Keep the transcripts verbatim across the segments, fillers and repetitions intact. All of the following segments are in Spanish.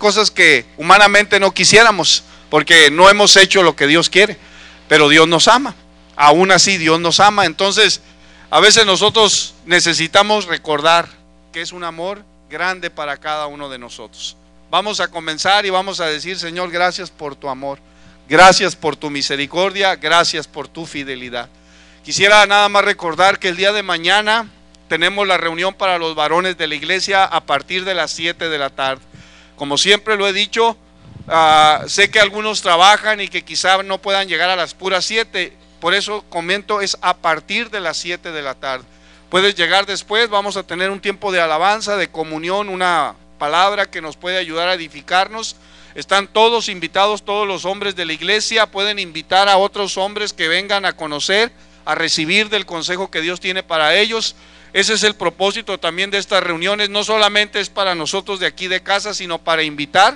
cosas que humanamente no quisiéramos, porque no hemos hecho lo que Dios quiere, pero Dios nos ama, aún así Dios nos ama. Entonces a veces nosotros necesitamos recordar que es un amor grande para cada uno de nosotros. Vamos a comenzar y vamos a decir: Señor, gracias por tu amor, gracias por tu misericordia, gracias por tu fidelidad. Quisiera nada más recordar que el día de mañana tenemos la reunión para los varones de la iglesia a partir de las siete de la tarde. Como siempre lo he dicho, uh, sé que algunos trabajan y que quizá no puedan llegar a las puras siete, por eso comento, es a partir de las siete de la tarde. Puedes llegar después, vamos a tener un tiempo de alabanza, de comunión, una palabra que nos puede ayudar a edificarnos. Están todos invitados, todos los hombres de la iglesia, pueden invitar a otros hombres que vengan a conocer, a recibir del consejo que Dios tiene para ellos. Ese es el propósito también de estas reuniones, no solamente es para nosotros de aquí de casa, sino para invitar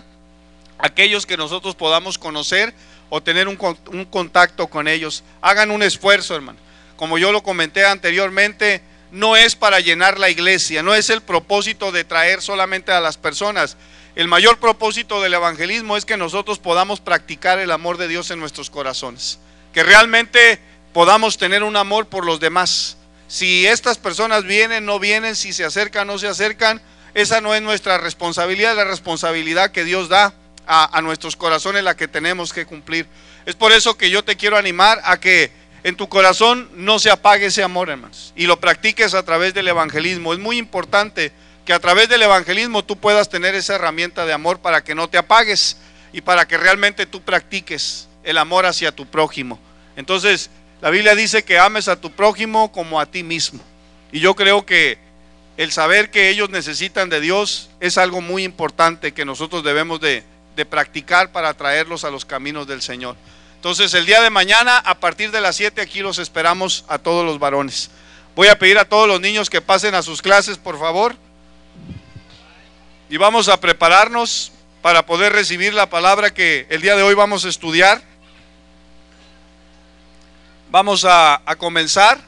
a aquellos que nosotros podamos conocer o tener un, un contacto con ellos. Hagan un esfuerzo, hermano. Como yo lo comenté anteriormente, no es para llenar la iglesia, no es el propósito de traer solamente a las personas. El mayor propósito del evangelismo es que nosotros podamos practicar el amor de Dios en nuestros corazones, que realmente podamos tener un amor por los demás. Si estas personas vienen, no vienen, si se acercan, no se acercan, esa no es nuestra responsabilidad, es la responsabilidad que Dios da a, a nuestros corazones, la que tenemos que cumplir. Es por eso que yo te quiero animar a que en tu corazón no se apague ese amor, hermanos, y lo practiques a través del evangelismo. Es muy importante que a través del evangelismo tú puedas tener esa herramienta de amor para que no te apagues y para que realmente tú practiques el amor hacia tu prójimo. Entonces, la Biblia dice que ames a tu prójimo como a ti mismo. Y yo creo que el saber que ellos necesitan de Dios es algo muy importante que nosotros debemos de, de practicar para traerlos a los caminos del Señor. Entonces el día de mañana a partir de las siete aquí los esperamos a todos los varones. Voy a pedir a todos los niños que pasen a sus clases, por favor. Y vamos a prepararnos para poder recibir la palabra que el día de hoy vamos a estudiar. Vamos a, a comenzar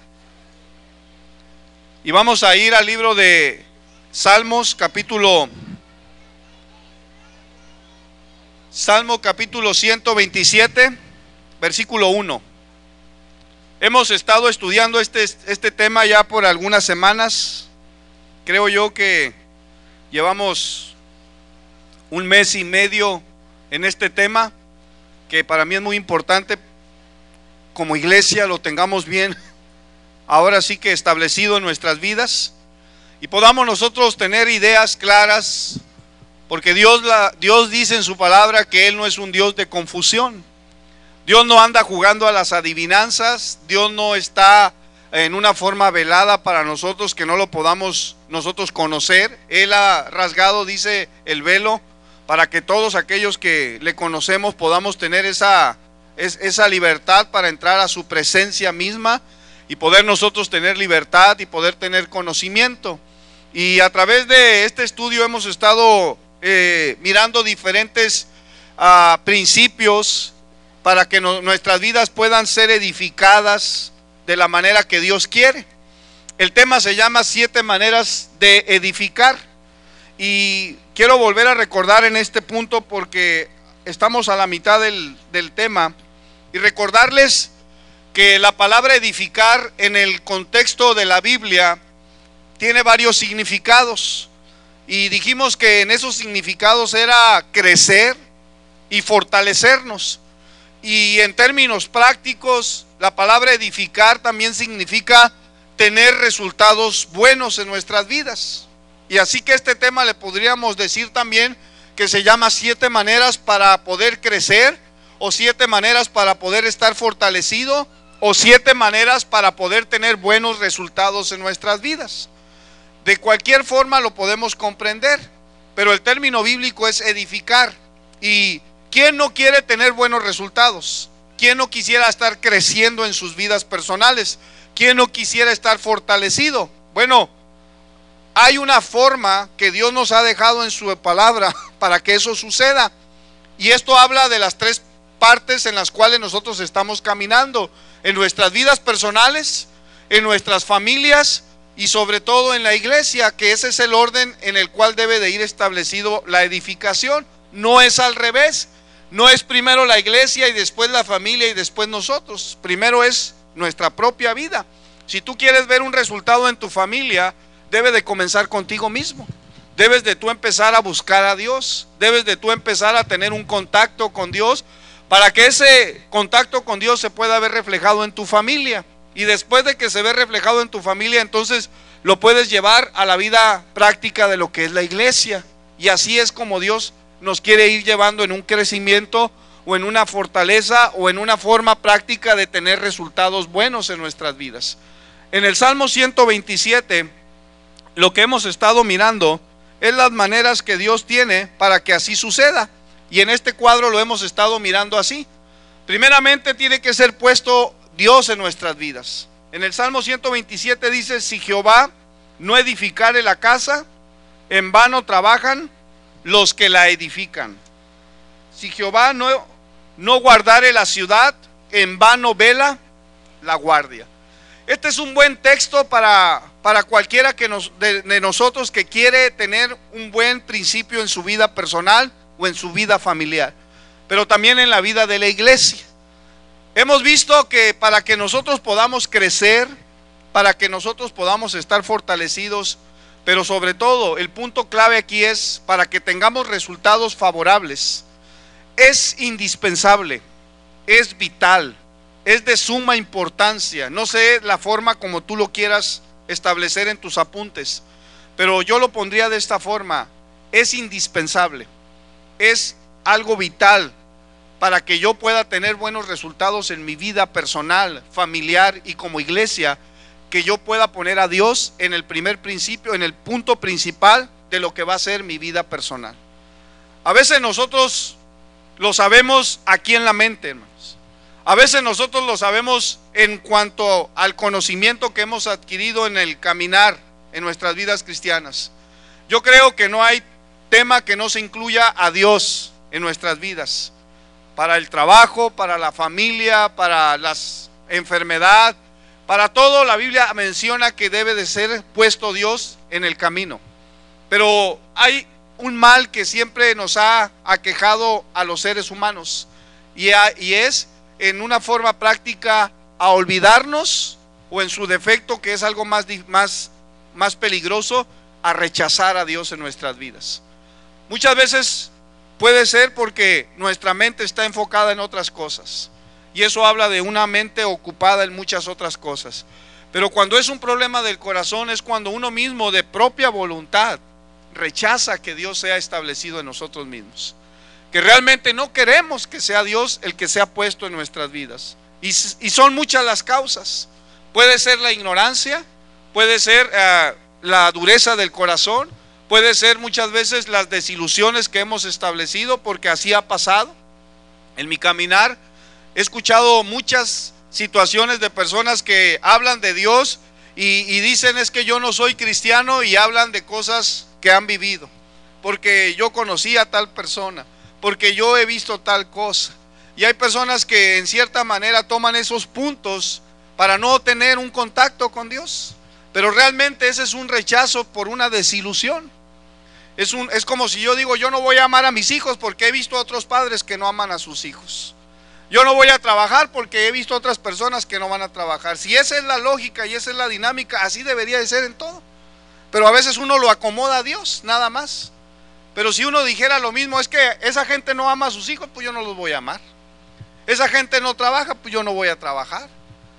y vamos a ir al libro de Salmos, capítulo Salmo capítulo ciento veintisiete, versículo uno. Hemos estado estudiando este, este tema ya por algunas semanas. Creo yo que llevamos un mes y medio en este tema, que para mí es muy importante como iglesia lo tengamos bien ahora sí que establecido en nuestras vidas y podamos nosotros tener ideas claras, porque Dios, la, Dios dice en su palabra que Él no es un Dios de confusión. Dios no anda jugando a las adivinanzas, Dios no está en una forma velada para nosotros que no lo podamos nosotros conocer. Él ha rasgado, dice, el velo para que todos aquellos que le conocemos podamos tener esa Es esa libertad para entrar a su presencia misma y poder nosotros tener libertad y poder tener conocimiento. Y a través de este estudio hemos estado eh, mirando diferentes uh, principios para que no, nuestras vidas puedan ser edificadas de la manera que Dios quiere. El tema se llama siete maneras de edificar y quiero volver a recordar en este punto porque estamos a la mitad del, del tema. Y recordarles que la palabra edificar en el contexto de la Biblia tiene varios significados. Y dijimos que en esos significados era crecer y fortalecernos. Y en términos prácticos, la palabra edificar también significa tener resultados buenos en nuestras vidas. Y así que este tema le podríamos decir también que se llama siete maneras para poder crecer, o siete maneras para poder estar fortalecido, o siete maneras para poder tener buenos resultados en nuestras vidas. De cualquier forma lo podemos comprender, pero el término bíblico es edificar. ¿Y quién no quiere tener buenos resultados? ¿Quién no quisiera estar creciendo en sus vidas personales? ¿Quién no quisiera estar fortalecido? Bueno, hay una forma que Dios nos ha dejado en su palabra para que eso suceda. Y esto habla de las tres partes en las cuales nosotros estamos caminando, en nuestras vidas personales, en nuestras familias y sobre todo en la iglesia, que ese es el orden en el cual debe de ir establecido la edificación. No es al revés. No es primero la iglesia y después la familia y después nosotros. Primero es nuestra propia vida. Si tú quieres ver un resultado en tu familia, debe de comenzar contigo mismo. Debes de tú empezar a buscar a Dios. Debes de tú empezar a tener un contacto con Dios para que ese contacto con Dios se pueda ver reflejado en tu familia. Y después de que se ve reflejado en tu familia, entonces lo puedes llevar a la vida práctica de lo que es la iglesia. Y así es como Dios nos quiere ir llevando en un crecimiento o en una fortaleza o en una forma práctica de tener resultados buenos en nuestras vidas. En el Salmo ciento veintisiete, lo que hemos estado mirando es las maneras que Dios tiene para que así suceda. Y en este cuadro lo hemos estado mirando así. Primeramente tiene que ser puesto Dios en nuestras vidas. En el Salmo ciento veintisiete dice: si Jehová no edificare la casa, en vano trabajan los que la edifican. Si Jehová no, no guardare la ciudad, en vano vela la guardia. Este es un buen texto para, para cualquiera que nos, de, de nosotros que quiere tener un buen principio en su vida personal o en su vida familiar, pero también en la vida de la iglesia. Hemos visto que para que nosotros podamos crecer, para que nosotros podamos estar fortalecidos, pero sobre todo el punto clave aquí es para que tengamos resultados favorables, es indispensable, es vital, es de suma importancia. No sé la forma como tú lo quieras establecer en tus apuntes, pero yo lo pondría de esta forma: es indispensable, es algo vital para que yo pueda tener buenos resultados en mi vida personal, familiar y como iglesia, que yo pueda poner a Dios en el primer principio, en el punto principal de lo que va a ser mi vida personal. A veces nosotros lo sabemos aquí en la mente, hermanos. A veces nosotros lo sabemos en cuanto al conocimiento que hemos adquirido en el caminar en nuestras vidas cristianas. Yo creo que no hay tema que no se incluya a Dios en nuestras vidas. Para el trabajo, para la familia, para la enfermedad, para todo, la Biblia menciona que debe de ser puesto Dios en el camino. Pero hay un mal que siempre nos ha aquejado a los seres humanos, y, a, y es en una forma práctica a olvidarnos, o en su defecto, que es algo más, más, más peligroso, a rechazar a Dios en nuestras vidas. Muchas veces puede ser porque nuestra mente está enfocada en otras cosas. Y eso habla de una mente ocupada en muchas otras cosas. Pero cuando es un problema del corazón, es cuando uno mismo de propia voluntad rechaza que Dios sea establecido en nosotros mismos. Que realmente no queremos que sea Dios el que sea puesto en nuestras vidas. Y, y son muchas las causas. Puede ser la ignorancia, puede ser uh, la dureza del corazón, puede ser muchas veces las desilusiones que hemos establecido, porque así ha pasado en mi caminar. He escuchado muchas situaciones de personas que hablan de Dios y, y dicen: es que yo no soy cristiano, y hablan de cosas que han vivido, porque yo conocí a tal persona, porque yo he visto tal cosa. Y hay personas que en cierta manera toman esos puntos para no tener un contacto con Dios, pero realmente ese es un rechazo por una desilusión. Es, un, es como si yo digo: yo no voy a amar a mis hijos porque he visto a otros padres que no aman a sus hijos. Yo no voy a trabajar porque he visto a otras personas que no van a trabajar. Si esa es la lógica y esa es la dinámica, así debería de ser en todo. Pero a veces uno lo acomoda a Dios, nada más. Pero si uno dijera lo mismo: es que esa gente no ama a sus hijos, pues yo no los voy a amar. Esa gente no trabaja, pues yo no voy a trabajar.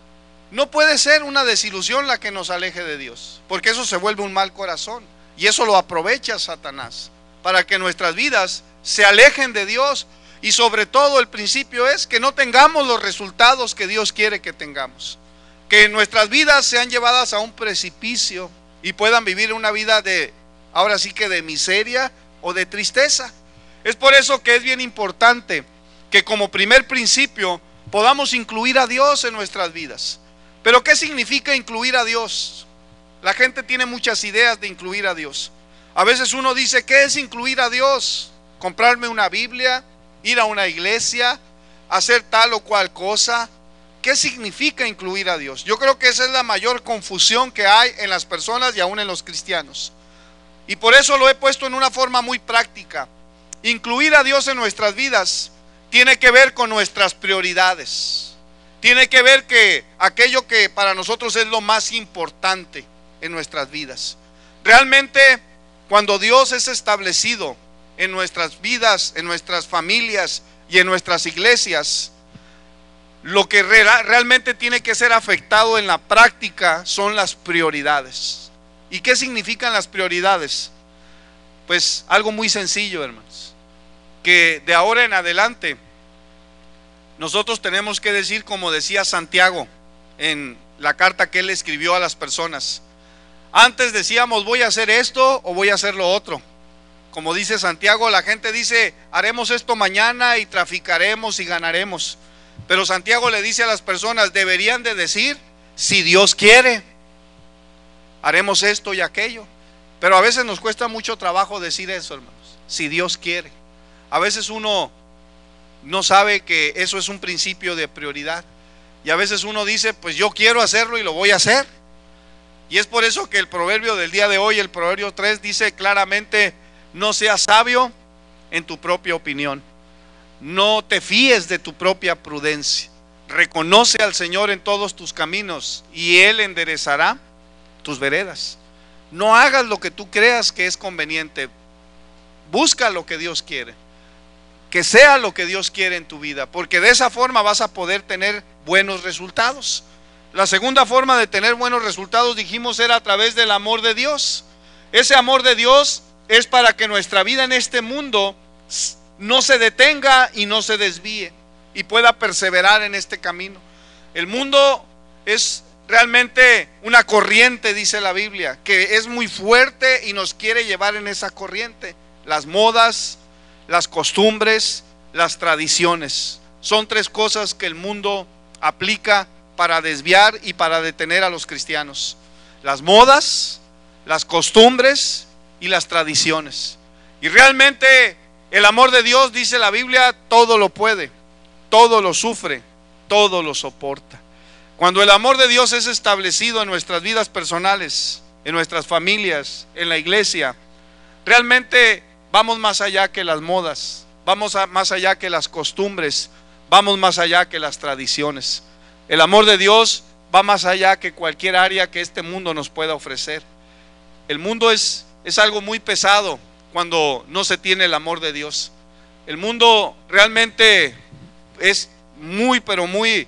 No puede ser una desilusión la que nos aleje de Dios, porque eso se vuelve un mal corazón. Y eso lo aprovecha Satanás para que nuestras vidas se alejen de Dios. Y sobre todo el principio es que no tengamos los resultados que Dios quiere que tengamos. Que nuestras vidas sean llevadas a un precipicio y puedan vivir una vida de, ahora sí que de miseria o de tristeza. Es por eso que es bien importante que como primer principio podamos incluir a Dios en nuestras vidas. Pero ¿qué significa incluir a Dios? La gente tiene muchas ideas de incluir a Dios. A veces uno dice: ¿qué es incluir a Dios? Comprarme una Biblia, ir a una iglesia, hacer tal o cual cosa. ¿Qué significa incluir a Dios? Yo creo que esa es la mayor confusión que hay en las personas y aún en los cristianos. Y por eso lo he puesto en una forma muy práctica. incluir a Dios en nuestras vidas tiene que ver con nuestras prioridades. Tiene que ver que aquello que para nosotros es lo más importante en nuestras vidas. Realmente, cuando Dios es establecido en nuestras vidas, en nuestras familias y en nuestras iglesias, lo que re- realmente tiene que ser afectado en la práctica son las prioridades. ¿Y qué significan las prioridades? Pues algo muy sencillo, hermanos, que de ahora en adelante nosotros tenemos que decir, como decía Santiago en la carta que él escribió a las personas. Antes decíamos, voy a hacer esto o voy a hacer lo otro. Como dice Santiago, la gente dice, haremos esto mañana y traficaremos y ganaremos. Pero Santiago le dice a las personas, deberían de decir, si Dios quiere, haremos esto y aquello. Pero a veces nos cuesta mucho trabajo decir eso, hermanos, si Dios quiere. A veces uno no sabe que eso es un principio de prioridad. Y a veces uno dice, pues yo quiero hacerlo y lo voy a hacer. Y es por eso que el proverbio del día de hoy, el proverbio tres, dice claramente, no seas sabio en tu propia opinión. No te fíes de tu propia prudencia. Reconoce al Señor en todos tus caminos y Él enderezará tus veredas. No hagas lo que tú creas que es conveniente. Busca lo que Dios quiere. Que sea lo que Dios quiere en tu vida, porque de esa forma vas a poder tener buenos resultados. La segunda forma de tener buenos resultados, dijimos, era a través del amor de Dios. Ese amor de Dios es para que nuestra vida en este mundo no se detenga y no se desvíe y pueda perseverar en este camino. El mundo es realmente una corriente, dice la Biblia, que es muy fuerte y nos quiere llevar en esa corriente. Las modas, las costumbres, las tradiciones, son tres cosas que el mundo aplica para desviar y para detener a los cristianos: las modas, las costumbres y las tradiciones. Y realmente el amor de Dios, dice la Biblia, todo lo puede, todo lo sufre, todo lo soporta. Cuando el amor de Dios es establecido en nuestras vidas personales, en nuestras familias, en la iglesia, realmente vamos más allá que las modas, vamos a, más allá que las costumbres, vamos más allá que las tradiciones. El amor de Dios va más allá que cualquier área que este mundo nos pueda ofrecer. El mundo es, es algo muy pesado cuando no se tiene el amor de Dios. El mundo realmente es muy, pero muy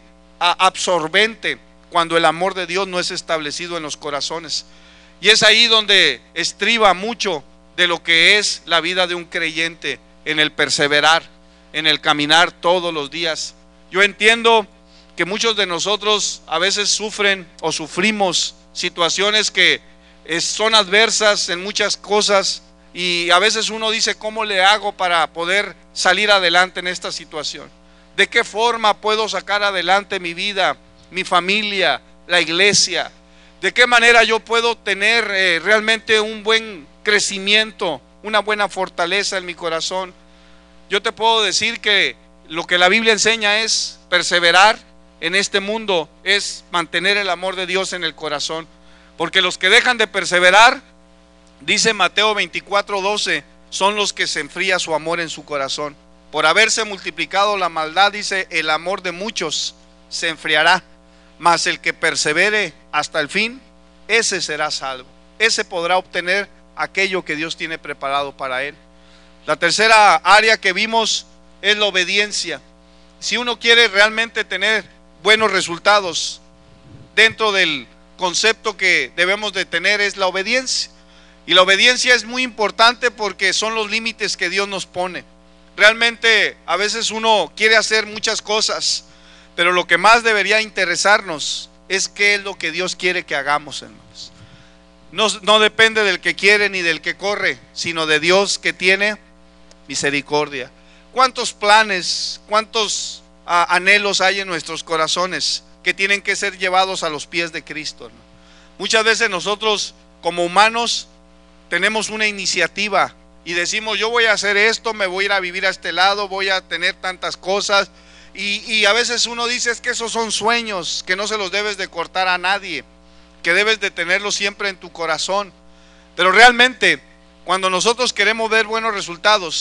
absorbente cuando el amor de Dios no es establecido en los corazones. Y es ahí donde estriba mucho de lo que es la vida de un creyente, en el perseverar, en el caminar todos los días. Yo entiendo que muchos de nosotros a veces sufren o sufrimos situaciones que son adversas en muchas cosas, y a veces uno dice, ¿cómo le hago para poder salir adelante en esta situación? ¿De qué forma puedo sacar adelante mi vida, mi familia, la iglesia? ¿De qué manera yo puedo tener eh, realmente un buen crecimiento, una buena fortaleza en mi corazón? Yo te puedo decir que lo que la Biblia enseña es perseverar en este mundo, es mantener el amor de Dios en el corazón. Porque los que dejan de perseverar, dice Mateo veinticuatro doce, son los que se enfría su amor en su corazón. Por haberse multiplicado la maldad, dice, el amor de muchos se enfriará, mas el que persevere hasta el fin, ese será salvo. Ese podrá obtener aquello que Dios tiene preparado para él. La tercera área que vimos es la obediencia. Si uno quiere realmente tener buenos resultados, dentro del concepto que debemos de tener es la obediencia. Y la obediencia es muy importante porque son los límites que Dios nos pone. Realmente a veces uno quiere hacer muchas cosas, pero lo que más debería interesarnos es qué es lo que Dios quiere que hagamos, hermanos. No, no depende del que quiere ni del que corre, sino de Dios que tiene misericordia. ¿Cuántos planes, cuántos uh, anhelos hay en nuestros corazones que tienen que ser llevados a los pies de Cristo, hermano? Muchas veces nosotros como humanos tenemos una iniciativa y decimos, yo voy a hacer esto, me voy a ir a vivir a este lado, voy a tener tantas cosas, y, y a veces uno dice, es que esos son sueños que no se los debes de cortar a nadie, que debes de tenerlos siempre en tu corazón. Pero realmente cuando nosotros queremos ver buenos resultados,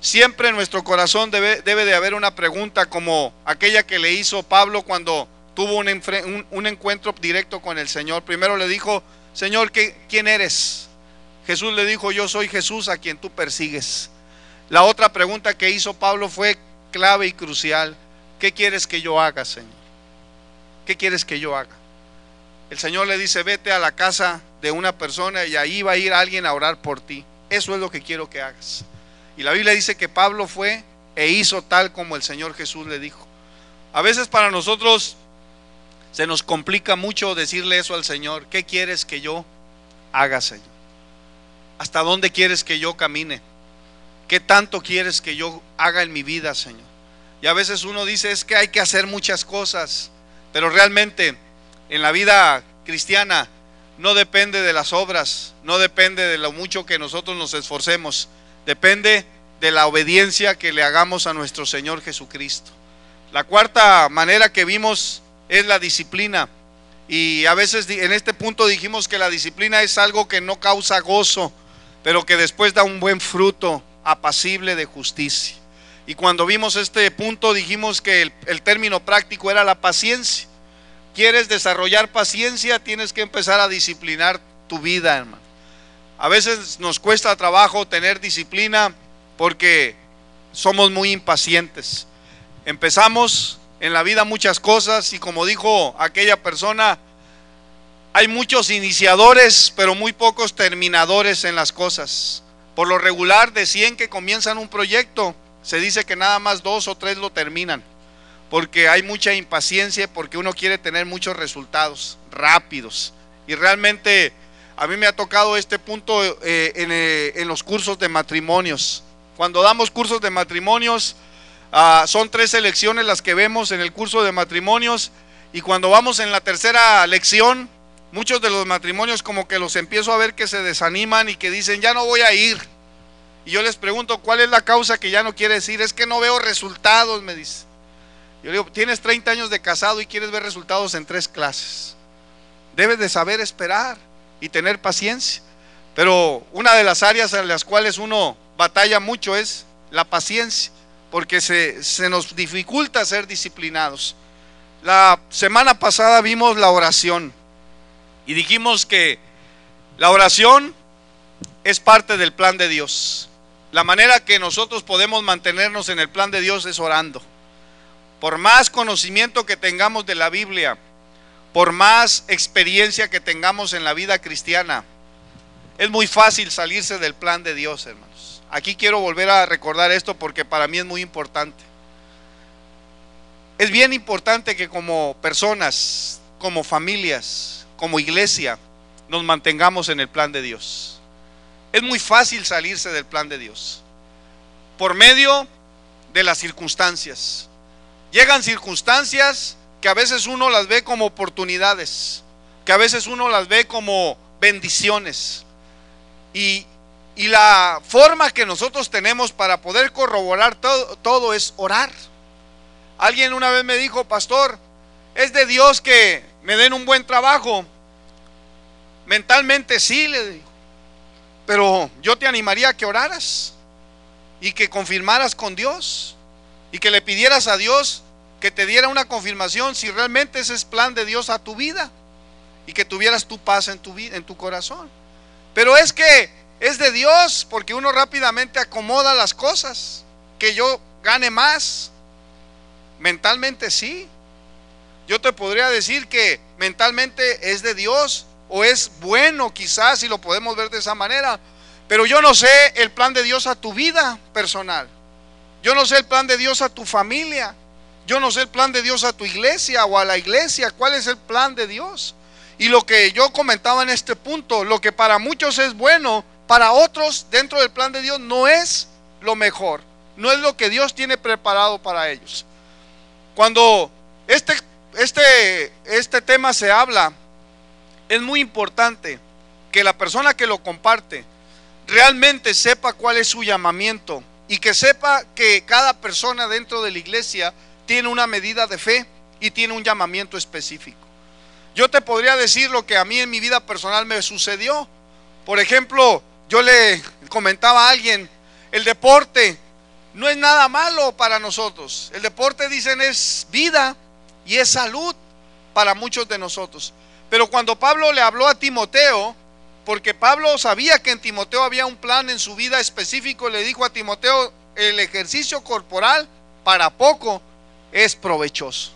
siempre en nuestro corazón debe, debe de haber una pregunta como aquella que le hizo Pablo cuando tuvo un, un, un encuentro directo con el Señor. Primero le dijo: Señor, ¿qué, ¿quién eres? Jesús le dijo: yo soy Jesús a quien tú persigues. La otra pregunta que hizo Pablo fue clave y crucial: ¿qué quieres que yo haga, Señor? ¿Qué quieres que yo haga? El Señor le dice: vete a la casa de una persona y ahí va a ir alguien a orar por ti. Eso es lo que quiero que hagas. Y la Biblia dice que Pablo fue e hizo tal como el Señor Jesús le dijo. A veces para nosotros se nos complica mucho decirle eso al Señor: ¿qué quieres que yo haga, Señor? ¿Hasta dónde quieres que yo camine? ¿Qué tanto quieres que yo haga en mi vida, Señor? Y a veces uno dice: es que hay que hacer muchas cosas, pero realmente en la vida cristiana no depende de las obras, no depende de lo mucho que nosotros nos esforcemos, depende de la obediencia que le hagamos a nuestro Señor Jesucristo. La cuarta manera que vimos es la disciplina. Y a veces en este punto dijimos que la disciplina es algo que no causa gozo, pero que después da un buen fruto apacible de justicia. Y cuando vimos este punto dijimos que el, el término práctico era la paciencia. ¿Quieres desarrollar paciencia? Tienes que empezar a disciplinar tu vida, hermano. A veces nos cuesta trabajo tener disciplina porque somos muy impacientes. Empezamos en la vida muchas cosas y, como dijo aquella persona, hay muchos iniciadores pero muy pocos terminadores en las cosas. Por lo regular, de cien que comienzan un proyecto, se dice que nada más dos o tres lo terminan, porque hay mucha impaciencia, porque uno quiere tener muchos resultados rápidos. Y realmente a mí me ha tocado este punto eh, en, eh, en los cursos de matrimonios. Cuando damos cursos de matrimonios, uh, son tres lecciones las que vemos en el curso de matrimonios, y cuando vamos en la tercera lección, muchos de los matrimonios como que los empiezo a ver que se desaniman y que dicen: ya no voy a ir. Y yo les pregunto: ¿cuál es la causa que ya no quieres ir? Es que no veo resultados, me dice. Yo le digo: tienes treinta años de casado y quieres ver resultados en tres clases. Debes de saber esperar y tener paciencia. Pero una de las áreas en las cuales uno batalla mucho es la paciencia, porque se, se nos dificulta ser disciplinados. La semana pasada vimos la oración y dijimos que la oración es parte del plan de Dios. La manera que nosotros podemos mantenernos en el plan de Dios es orando. Por más conocimiento que tengamos de la Biblia, por más experiencia que tengamos en la vida cristiana, es muy fácil salirse del plan de Dios, hermanos. Aquí quiero volver a recordar esto porque para mí es muy importante. Es bien importante que como personas, como familias, como iglesia, nos mantengamos en el plan de Dios. Es muy fácil salirse del plan de Dios por medio de las circunstancias. Llegan circunstancias que a veces uno las ve como oportunidades, que a veces uno las ve como bendiciones. Y, y la forma que nosotros tenemos para poder corroborar todo, todo es orar. Alguien una vez me dijo: pastor, es de Dios que me den un buen trabajo. Mentalmente sí, le digo, pero yo te animaría a que oraras y que confirmaras con Dios y que le pidieras a Dios que te diera una confirmación si realmente ese es plan de Dios a tu vida, y que tuvieras tu paz en tu vida, en tu corazón. Pero es que es de Dios porque uno rápidamente acomoda las cosas, que yo gane más. Mentalmente sí. Yo te podría decir que mentalmente es de Dios, o es bueno quizás si lo podemos ver de esa manera, pero yo no sé el plan de Dios a tu vida personal. Yo no sé el plan de Dios a tu familia. Yo no sé el plan de Dios a tu iglesia o a la iglesia. ¿Cuál es el plan de Dios? Y lo que yo comentaba en este punto, lo que para muchos es bueno, para otros dentro del plan de Dios no es lo mejor, no es lo que Dios tiene preparado para ellos. Cuando este, este, este tema se habla, es muy importante que la persona que lo comparte realmente sepa cuál es su llamamiento, y que sepa que cada persona dentro de la iglesia tiene una medida de fe y tiene un llamamiento específico. Yo te podría decir lo que a mí en mi vida personal me sucedió. Por ejemplo, yo le comentaba a alguien: el deporte no es nada malo para nosotros. El deporte, dicen, es vida y es salud para muchos de nosotros. Pero cuando Pablo le habló a Timoteo, porque Pablo sabía que en Timoteo había un plan en su vida específico, le dijo a Timoteo: el ejercicio corporal para poco es provechoso.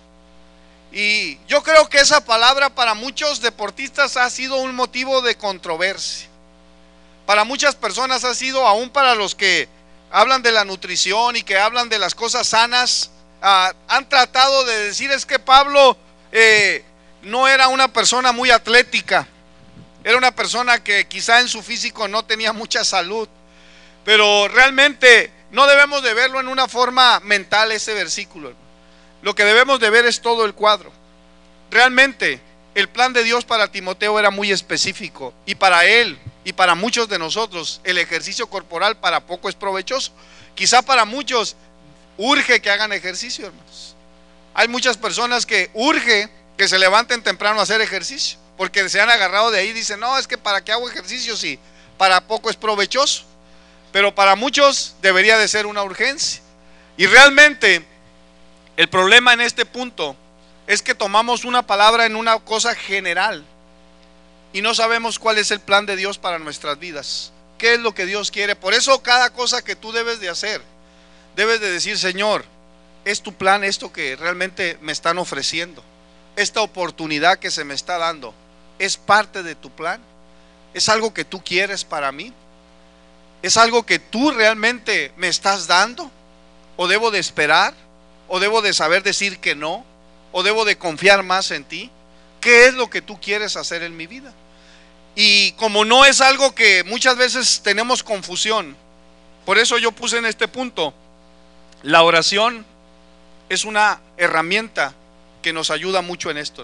Y yo creo que esa palabra para muchos deportistas ha sido un motivo de controversia. Para muchas personas ha sido, aún para los que hablan de la nutrición y que hablan de las cosas sanas, uh, han tratado de decir: es que Pablo eh, no era una persona muy atlética, era una persona que quizá en su físico no tenía mucha salud. Pero realmente no debemos de verlo en una forma mental ese versículo. Lo que debemos de ver es todo el cuadro. Realmente el plan de Dios para Timoteo era muy específico, y para él y para muchos de nosotros el ejercicio corporal para poco es provechoso. Quizá para muchos urge que hagan ejercicio, hermanos. Hay muchas personas que urge que se levanten temprano a hacer ejercicio, porque se han agarrado de ahí y dicen: no, es que para qué hago ejercicio si para poco es provechoso. Pero para muchos debería de ser una urgencia. Y realmente el problema en este punto es que tomamos una palabra en una cosa general y no sabemos cuál es el plan de Dios para nuestras vidas. ¿Qué es lo que Dios quiere? Por eso cada cosa que tú debes de hacer, debes de decir: Señor, ¿es tu plan esto que realmente me están ofreciendo? Esta oportunidad que se me está dando, ¿es parte de tu plan? ¿Es algo que tú quieres para mí? ¿Es algo que tú realmente me estás dando? ¿O debo de esperar? ¿O debo de saber decir que no? ¿O debo de confiar más en ti? ¿Qué es lo que tú quieres hacer en mi vida? Y como no es algo que muchas veces tenemos confusión, por eso yo puse en este punto: la oración es una herramienta que nos ayuda mucho en esto.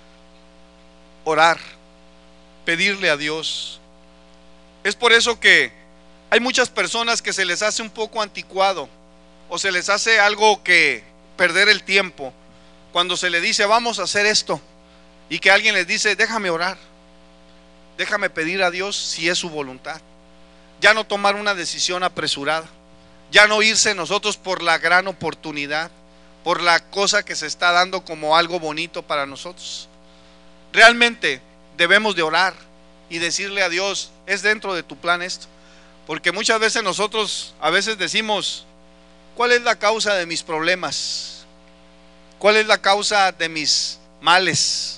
Orar, pedirle a Dios. Es por eso que hay muchas personas que se les hace un poco anticuado, o se les hace algo que perder el tiempo, cuando se le dice: vamos a hacer esto, y que alguien les dice: déjame orar, déjame pedir a Dios si es su voluntad. Ya no tomar una decisión apresurada, ya no irse nosotros por la gran oportunidad, por la cosa que se está dando como algo bonito para nosotros. Realmente debemos de orar y decirle a Dios: es dentro de tu plan esto. Porque muchas veces nosotros a veces decimos: ¿cuál es la causa de mis problemas? ¿Cuál es la causa de mis males?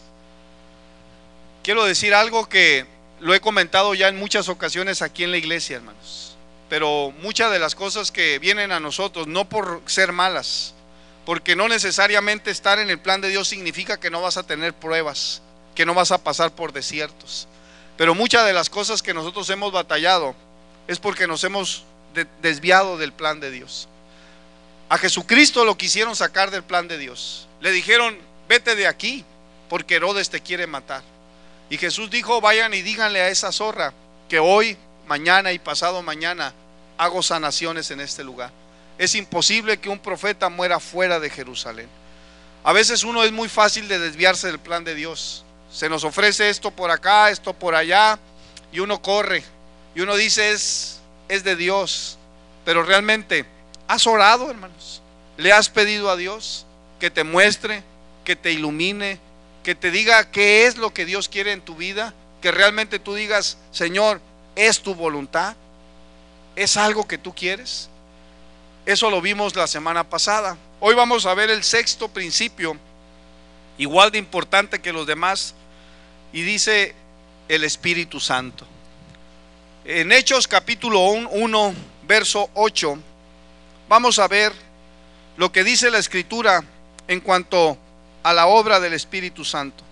Quiero decir algo que lo he comentado ya en muchas ocasiones aquí en la iglesia, hermanos. Pero muchas de las cosas que vienen a nosotros, no por ser malas, porque no necesariamente estar en el plan de Dios significa que no vas a tener pruebas, que no vas a pasar por desiertos. Pero muchas de las cosas que nosotros hemos batallado es porque nos hemos de- desviado del plan de Dios. A Jesucristo lo quisieron sacar del plan de Dios. Le dijeron: vete de aquí, porque Herodes te quiere matar. Y Jesús dijo: vayan y díganle a esa zorra que hoy, mañana y pasado mañana hago sanaciones en este lugar. Es imposible que un profeta muera fuera de Jerusalén. A veces uno es muy fácil de desviarse del plan de Dios. Se nos ofrece esto por acá, esto por allá, y uno corre y uno dice: es, es de Dios. Pero realmente, ¿has orado, hermanos? ¿Le has pedido a Dios que te muestre, que te ilumine, que te diga qué es lo que Dios quiere en tu vida? Que realmente tú digas: Señor, ¿es tu voluntad? ¿Es algo que tú quieres? Eso lo vimos la semana pasada. Hoy vamos a ver el sexto principio, igual de importante que los demás, y dice: el Espíritu Santo. En Hechos capítulo uno, verso ocho, vamos a ver lo que dice la Escritura en cuanto a la obra del Espíritu Santo.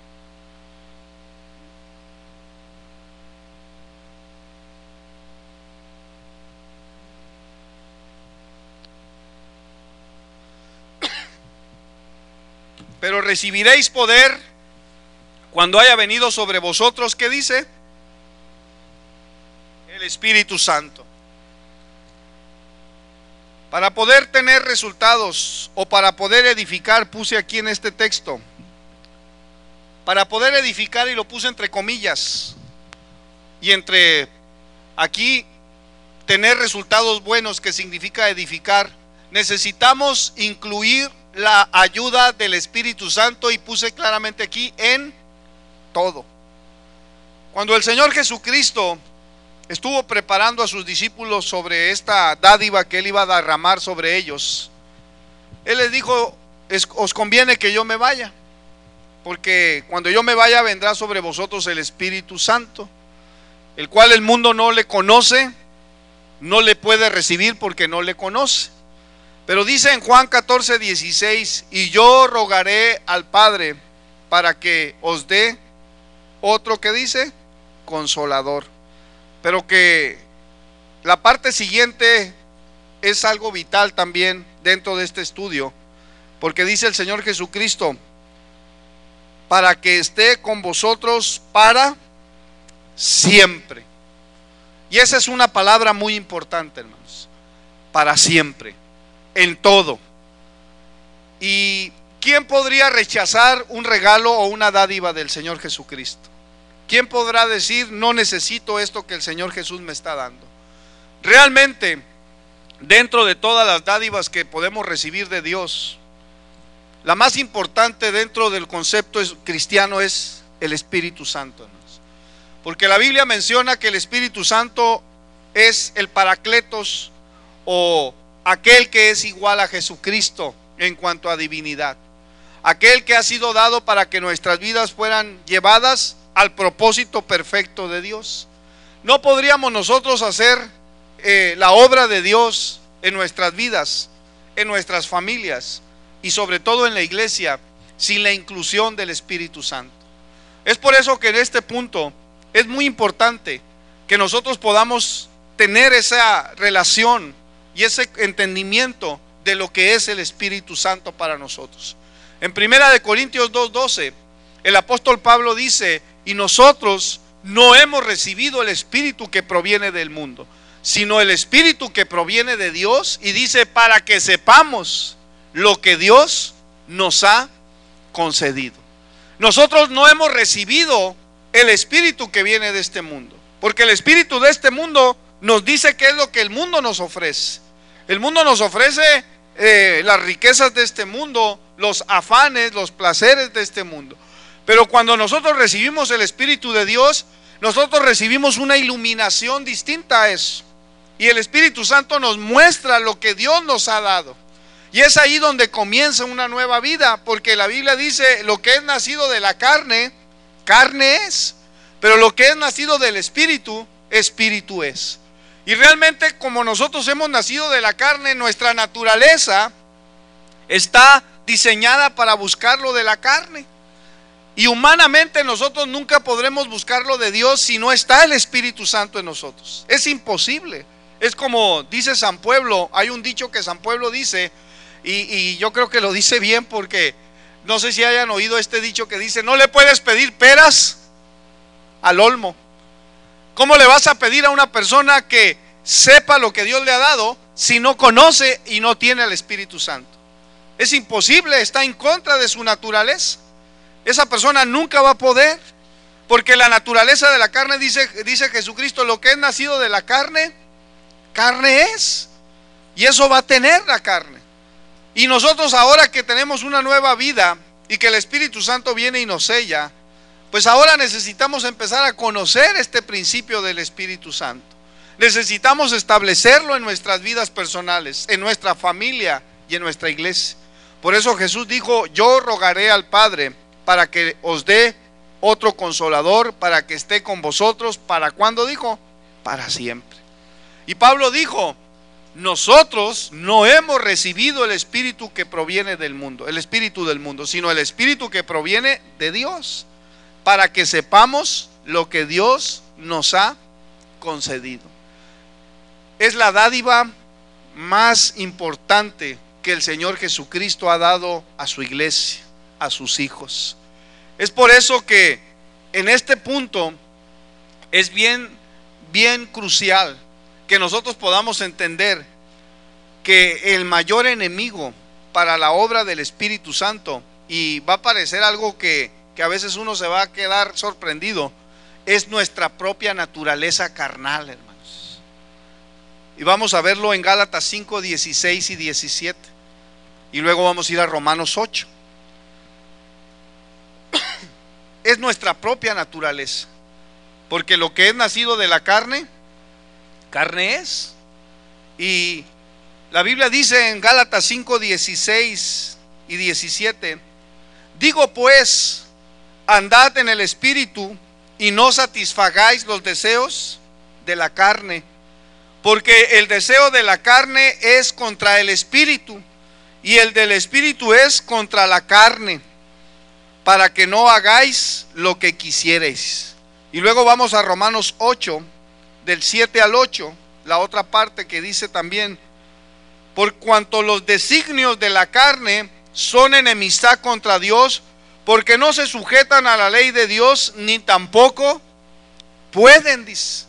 Pero recibiréis poder cuando haya venido sobre vosotros, ¿qué dice? El Espíritu Santo. Para poder tener resultados, o para poder edificar, puse aquí en este texto, para poder edificar, y lo puse entre comillas, y entre aquí tener resultados buenos, que significa edificar, necesitamos incluir la ayuda del Espíritu Santo, y puse claramente aquí, en todo. Cuando el Señor Jesucristo estuvo preparando a sus discípulos sobre esta dádiva que Él iba a derramar sobre ellos, Él les dijo: os conviene que yo me vaya, porque cuando yo me vaya vendrá sobre vosotros el Espíritu Santo, el cual el mundo no le conoce, no le puede recibir porque no le conoce. Pero dice en Juan catorce, dieciséis: y yo rogaré al Padre para que os dé otro, que dice, consolador. Pero que la parte siguiente es algo vital también dentro de este estudio, porque dice el Señor Jesucristo: para que esté con vosotros para siempre. Y esa es una palabra muy importante, hermanos. Para siempre, en todo. ¿Y quién podría rechazar un regalo o una dádiva del Señor Jesucristo? ¿Quién podrá decir: no necesito esto que el Señor Jesús me está dando? Realmente, dentro de todas las dádivas que podemos recibir de Dios, la más importante dentro del concepto cristiano es el Espíritu Santo, hermanos. Porque la Biblia menciona que el Espíritu Santo es el Paracletos, o aquel que es igual a Jesucristo en cuanto a divinidad, aquel que ha sido dado para que nuestras vidas fueran llevadas al propósito perfecto de Dios. No podríamos nosotros hacer eh, la obra de Dios en nuestras vidas, en nuestras familias y sobre todo en la iglesia, sin la inclusión del Espíritu Santo. Es por eso que en este punto es muy importante que nosotros podamos tener esa relación y ese entendimiento de lo que es el Espíritu Santo para nosotros. En primera de Corintios dos doce, el apóstol Pablo dice: y nosotros no hemos recibido el espíritu que proviene del mundo, sino el espíritu que proviene de Dios, y dice: para que sepamos lo que Dios nos ha concedido. Nosotros no hemos recibido el espíritu que viene de este mundo, porque el espíritu de este mundo nos dice qué es lo que el mundo nos ofrece. El mundo nos ofrece eh, las riquezas de este mundo, los afanes, los placeres de este mundo. Pero cuando nosotros recibimos el Espíritu de Dios, nosotros recibimos una iluminación distinta a eso, y el Espíritu Santo nos muestra lo que Dios nos ha dado. Y es ahí donde comienza una nueva vida, porque la Biblia dice: lo que es nacido de la carne, carne es, pero lo que es nacido del Espíritu, Espíritu es. Y realmente, como nosotros hemos nacido de la carne, nuestra naturaleza está diseñada para buscarlo de la carne. Y humanamente nosotros nunca podremos buscarlo de Dios si no está el Espíritu Santo en nosotros. Es imposible. Es como dice San Pueblo. Hay un dicho que San Pueblo dice, y, y yo creo que lo dice bien, porque no sé si hayan oído este dicho que dice: no le puedes pedir peras al olmo. ¿Cómo le vas a pedir a una persona que sepa lo que Dios le ha dado si no conoce y no tiene el Espíritu Santo? Es imposible, está en contra de su naturaleza. Esa persona nunca va a poder, porque la naturaleza de la carne, dice, dice Jesucristo: lo que es nacido de la carne, carne es, y eso va a tener la carne. Y nosotros, ahora que tenemos una nueva vida y que el Espíritu Santo viene y nos sella, pues ahora necesitamos empezar a conocer este principio del Espíritu Santo. Necesitamos establecerlo en nuestras vidas personales, en nuestra familia y en nuestra iglesia. Por eso Jesús dijo: yo rogaré al Padre para que os dé otro consolador, para que esté con vosotros. ¿Para cuándo dijo? Para siempre. Y Pablo dijo: nosotros no hemos recibido el espíritu que proviene del mundo, el espíritu del mundo, sino el espíritu que proviene de Dios, para que sepamos lo que Dios nos ha concedido. Es la dádiva más importante que el Señor Jesucristo ha dado a su iglesia, a sus hijos. Es por eso que en este punto es bien, bien crucial que nosotros podamos entender que el mayor enemigo para la obra del Espíritu Santo, y va a parecer algo que, que a veces uno se va a quedar sorprendido, es nuestra propia naturaleza carnal, hermanos. Y vamos a verlo en Gálatas cinco, dieciséis y diecisiete. Y luego vamos a ir a Romanos ocho. Es nuestra propia naturaleza. Porque lo que es nacido de la carne, carne es. Y la Biblia dice en Gálatas cinco, dieciséis y diecisiete: digo pues, andad en el Espíritu y no satisfagáis los deseos de la carne, porque el deseo de la carne es contra el Espíritu y el del Espíritu es contra la carne, para que no hagáis lo que quisierais. Y luego vamos a Romanos ocho, del siete al ocho, la otra parte que dice también: por cuanto los designios de la carne son enemistad contra Dios, porque no se sujetan a la ley de Dios, ni tampoco pueden, dice,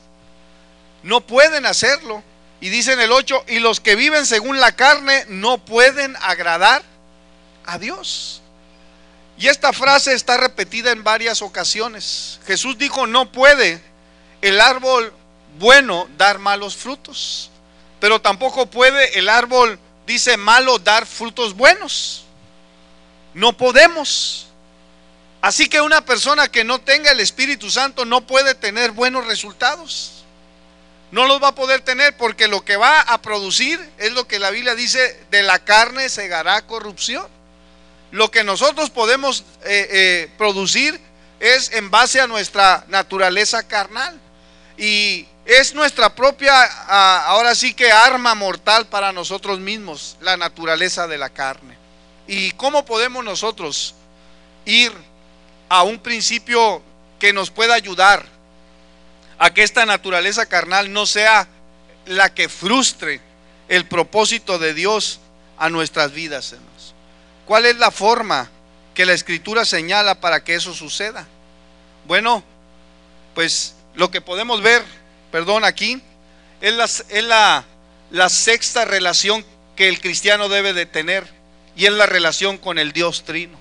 no pueden hacerlo. Y dice en el ocho: y los que viven según la carne no pueden agradar a Dios. Y esta frase está repetida en varias ocasiones. Jesús dijo: no puede el árbol bueno dar malos frutos, pero tampoco puede el árbol, dice, malo dar frutos buenos. No podemos. Así que una persona que no tenga el Espíritu Santo no puede tener buenos resultados. No los va a poder tener, porque lo que va a producir es lo que la Biblia dice: de la carne segará corrupción. Lo que nosotros podemos eh, eh, producir es en base a nuestra naturaleza carnal. Y es nuestra propia, ah, ahora sí que arma mortal para nosotros mismos, la naturaleza de la carne. ¿Y cómo podemos nosotros ir a un principio que nos pueda ayudar a que esta naturaleza carnal no sea la que frustre el propósito de Dios a nuestras vidas, hermanos? ¿Cuál es la forma que la Escritura señala para que eso suceda? Bueno, pues lo que podemos ver, perdón, aquí es la, es la, la sexta relación que el cristiano debe de tener, y es la relación con el Dios Trino.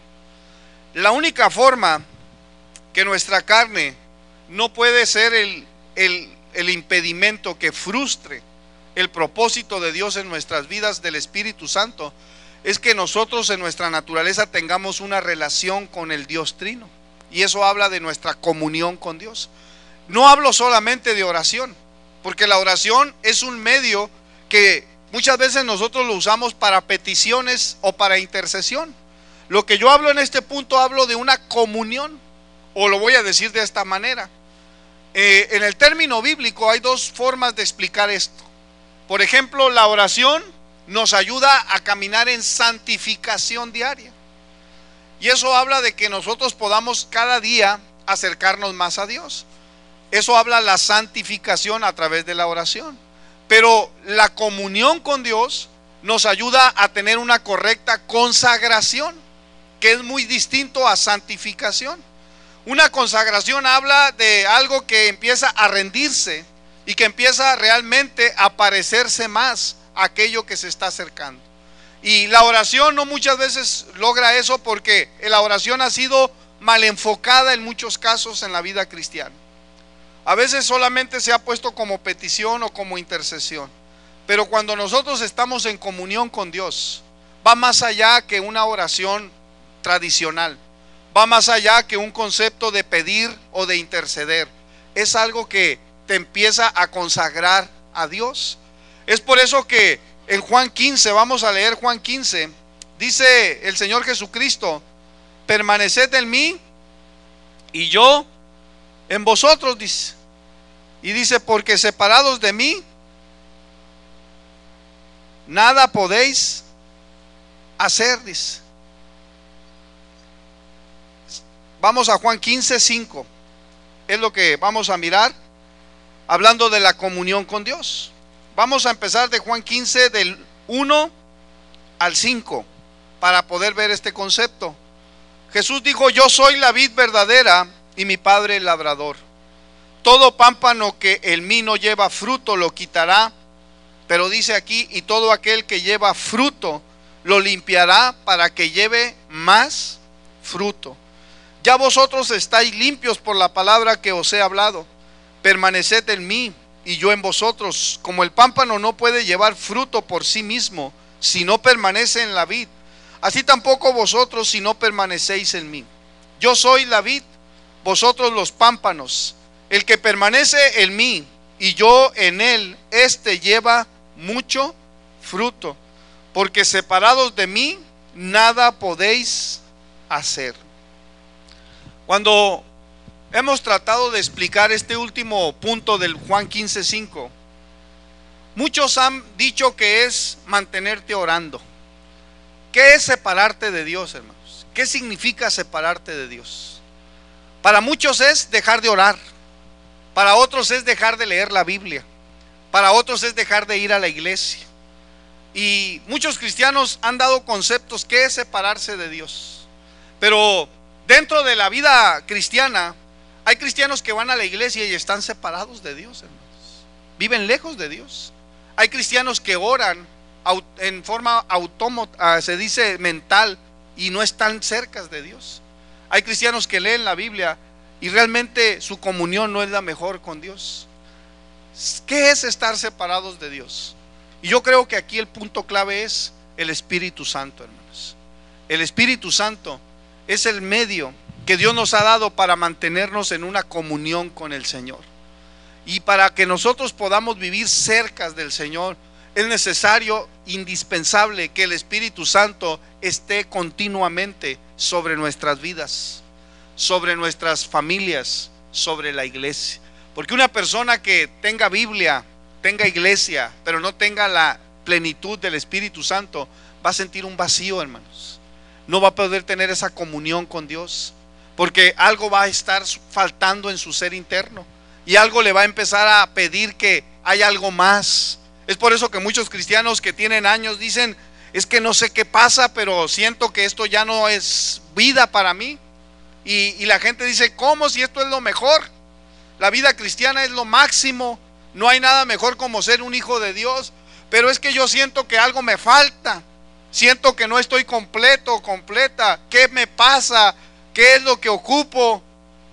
La única forma que nuestra carne no puede ser el, el, el impedimento que frustre el propósito de Dios en nuestras vidas del Espíritu Santo es que nosotros en nuestra naturaleza tengamos una relación con el Dios Trino. Y eso habla de nuestra comunión con Dios. No hablo solamente de oración, porque la oración es un medio que muchas veces nosotros lo usamos para peticiones o para intercesión. Lo que yo hablo en este punto, hablo de una comunión, o lo voy a decir de esta manera. Eh, en el término bíblico hay dos formas de explicar esto. Por ejemplo, la oración nos ayuda a caminar en santificación diaria. Y eso habla de que nosotros podamos cada día acercarnos más a Dios. Eso habla la santificación a través de la oración. Pero la comunión con Dios nos ayuda a tener una correcta consagración, que es muy distinto a santificación. Una consagración habla de algo que empieza a rendirse y que empieza realmente a parecerse más a aquello que se está acercando. Y la oración no muchas veces logra eso, porque la oración ha sido mal enfocada en muchos casos en la vida cristiana. A veces solamente se ha puesto como petición o como intercesión. Pero cuando nosotros estamos en comunión con Dios, va más allá que una oración tradicional. Va más allá que un concepto de pedir o de interceder. Es algo que te empieza a consagrar a Dios. Es por eso que en Juan quince, vamos a leer Juan quince, dice el Señor Jesucristo: permaneced en mí y yo en vosotros, dice. Y dice: porque separados de mí nada podéis hacer, dice. Vamos a Juan quince, cinco. Es lo que vamos a mirar, hablando de la comunión con Dios. Vamos a empezar de Juan quince, del uno al cinco, para poder ver este concepto. Jesús dijo: yo soy la vid verdadera y mi Padre el labrador. Todo pámpano que en mí no lleva fruto lo quitará, pero dice aquí: y todo aquel que lleva fruto lo limpiará para que lleve más fruto. Ya vosotros estáis limpios por la palabra que os he hablado. Permaneced en mí y yo en vosotros. Como el pámpano no puede llevar fruto por sí mismo si no permanece en la vid, así tampoco vosotros si no permanecéis en mí. Yo soy la vid, vosotros los pámpanos. El que permanece en mí y yo en él, éste lleva mucho fruto, porque separados de mí nada podéis hacer. Cuando hemos tratado de explicar este último punto del Juan quince cinco, muchos han dicho que es mantenerte orando. ¿Qué es separarte de Dios, hermanos? ¿Qué significa separarte de Dios? Para muchos es dejar de orar, para otros es dejar de leer la Biblia, para otros es dejar de ir a la iglesia. Y muchos cristianos han dado conceptos que es separarse de Dios. Pero dentro de la vida cristiana hay cristianos que van a la iglesia y están separados de Dios, hermanos. Viven lejos de Dios. Hay cristianos que oran en forma autómata, se dice mental, y no están cerca de Dios. Hay cristianos que leen la Biblia y realmente su comunión no es la mejor con Dios. ¿Qué es estar separados de Dios? Y yo creo que aquí el punto clave es el Espíritu Santo, hermanos. El Espíritu Santo es el medio que Dios nos ha dado para mantenernos en una comunión con el Señor. Y para que nosotros podamos vivir cerca del Señor, es necesario, indispensable, que el Espíritu Santo esté continuamente sobre nuestras vidas, sobre nuestras familias, sobre la iglesia. Porque una persona que tenga Biblia, tenga iglesia, pero no tenga la plenitud del Espíritu Santo, va a sentir un vacío, hermanos. No va a poder tener esa comunión con Dios, porque algo va a estar faltando en su ser interno, y algo le va a empezar a pedir que haya algo más. Es por eso que muchos cristianos que tienen años dicen: es que no sé qué pasa, pero siento que esto ya no es vida para mí. Y, y la gente dice: ¿cómo si esto es lo mejor? La vida cristiana es lo máximo. No hay nada mejor como ser un hijo de Dios. Pero es que yo siento que algo me falta. Siento que no estoy completo o completa. ¿Qué me pasa? ¿Qué es lo que ocupo?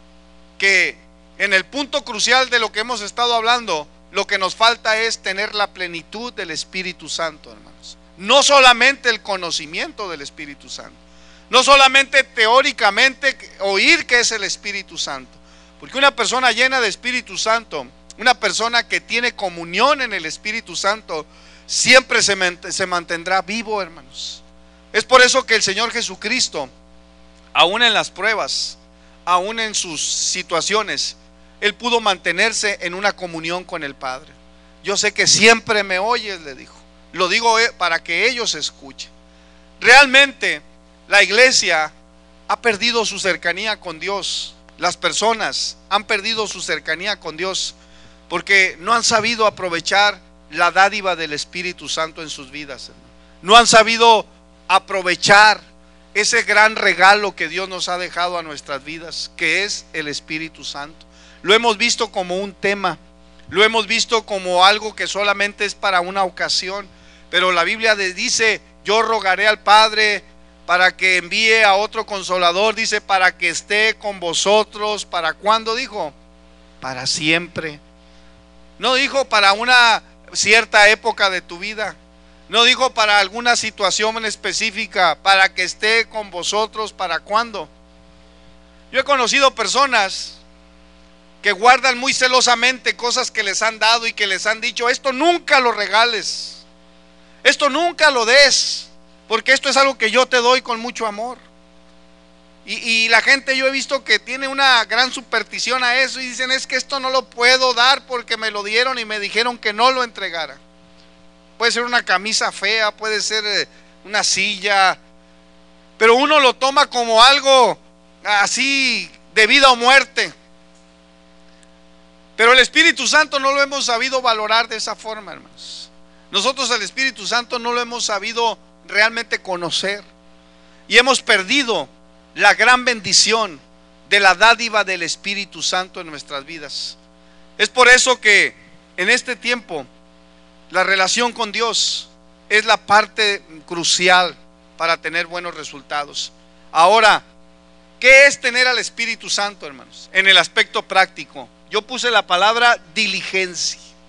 Que en el punto crucial de lo que hemos estado hablando, lo que nos falta es tener la plenitud del Espíritu Santo, hermanos. No solamente el conocimiento del Espíritu Santo, no solamente teóricamente oír que es el Espíritu Santo, porque una persona llena de Espíritu Santo, una persona que tiene comunión en el Espíritu Santo, siempre se, se mantendrá vivo, hermanos. Es por eso que el Señor Jesucristo, aún en las pruebas, aún en sus situaciones, Él pudo mantenerse en una comunión con el Padre. Yo sé que siempre me oyes, le dijo. Lo digo para que ellos escuchen. Realmente la iglesia ha perdido su cercanía con Dios. Las personas han perdido su cercanía con Dios porque no han sabido aprovechar la dádiva del Espíritu Santo en sus vidas. No han sabido aprovechar ese gran regalo que Dios nos ha dejado a nuestras vidas, que es el Espíritu Santo. Lo hemos visto como un tema, lo hemos visto como algo que solamente es para una ocasión, pero la Biblia dice: yo rogaré al Padre para que envíe a otro consolador, dice, para que esté con vosotros. ¿Para cuándo? Dijo, para siempre. No dijo para una cierta época de tu vida, no dijo para alguna situación específica, para que esté con vosotros. ¿Para cuándo? Yo he conocido personas que guardan muy celosamente cosas que les han dado y que les han dicho: esto nunca lo regales, esto nunca lo des, porque esto es algo que yo te doy con mucho amor. Y, y la gente, yo he visto que tiene una gran superstición a eso y dicen: es que esto no lo puedo dar porque me lo dieron y me dijeron que no lo entregara. Puede ser una camisa fea, puede ser una silla, pero uno lo toma como algo así de vida o muerte. Pero el Espíritu Santo no lo hemos sabido valorar de esa forma, hermanos. Nosotros al Espíritu Santo no lo hemos sabido realmente conocer, y hemos perdido la gran bendición de la dádiva del Espíritu Santo en nuestras vidas. Es por eso que en este tiempo la relación con Dios es la parte crucial para tener buenos resultados. Ahora, ¿qué es tener al Espíritu Santo, hermanos? En el aspecto práctico, yo puse la palabra diligencia.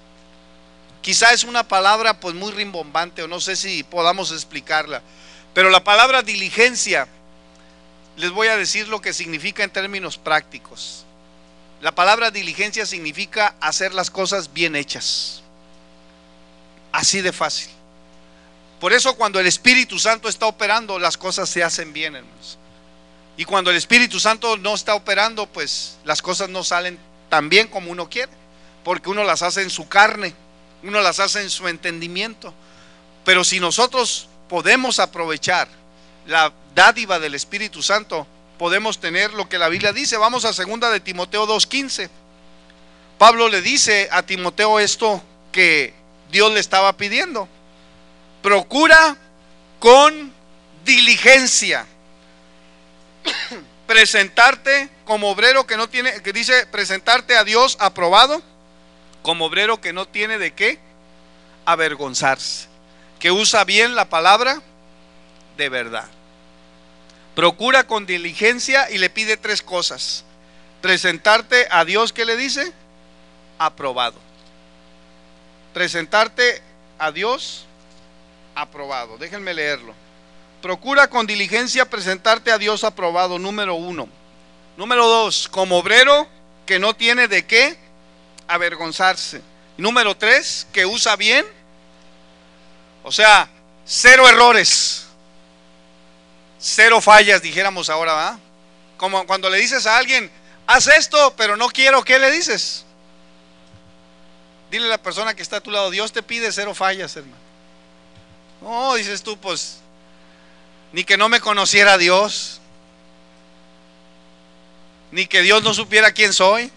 Quizá es una palabra pues muy rimbombante, o no sé si podamos explicarla, pero la palabra diligencia, les voy a decir lo que significa en términos prácticos. La palabra diligencia significa hacer las cosas bien hechas. Así de fácil. Por eso cuando el Espíritu Santo está operando, las cosas se hacen bien, hermanos. Y cuando el Espíritu Santo no está operando, pues las cosas no salen tan bien como uno quiere, porque uno las hace en su carne, uno las hace en su entendimiento. Pero si nosotros podemos aprovechar la dádiva del Espíritu Santo, podemos tener lo que la Biblia dice. Vamos a segunda de Timoteo dos quince. Pablo le dice a Timoteo esto que Dios le estaba pidiendo: procura con diligencia presentarte como obrero que no tiene, que dice presentarte a Dios aprobado, como obrero que no tiene de qué avergonzarse, que usa bien la palabra de verdad. Procura con diligencia, y le pide tres cosas: presentarte a Dios, ¿qué le dice? Aprobado. Presentarte a Dios aprobado. Déjenme leerlo. Procura con diligencia presentarte a Dios aprobado, número uno. Número dos, como obrero que no tiene de qué avergonzarse. Número tres, que usa bien, o sea, cero errores, cero fallas, dijéramos ahora, ¿verdad? Como cuando le dices a alguien, haz esto, pero no quiero, ¿qué le dices? Dile a la persona que está a tu lado, Dios te pide cero fallas, hermano. No, dices tú, pues, ni que no me conociera Dios, ni que Dios no supiera quién soy.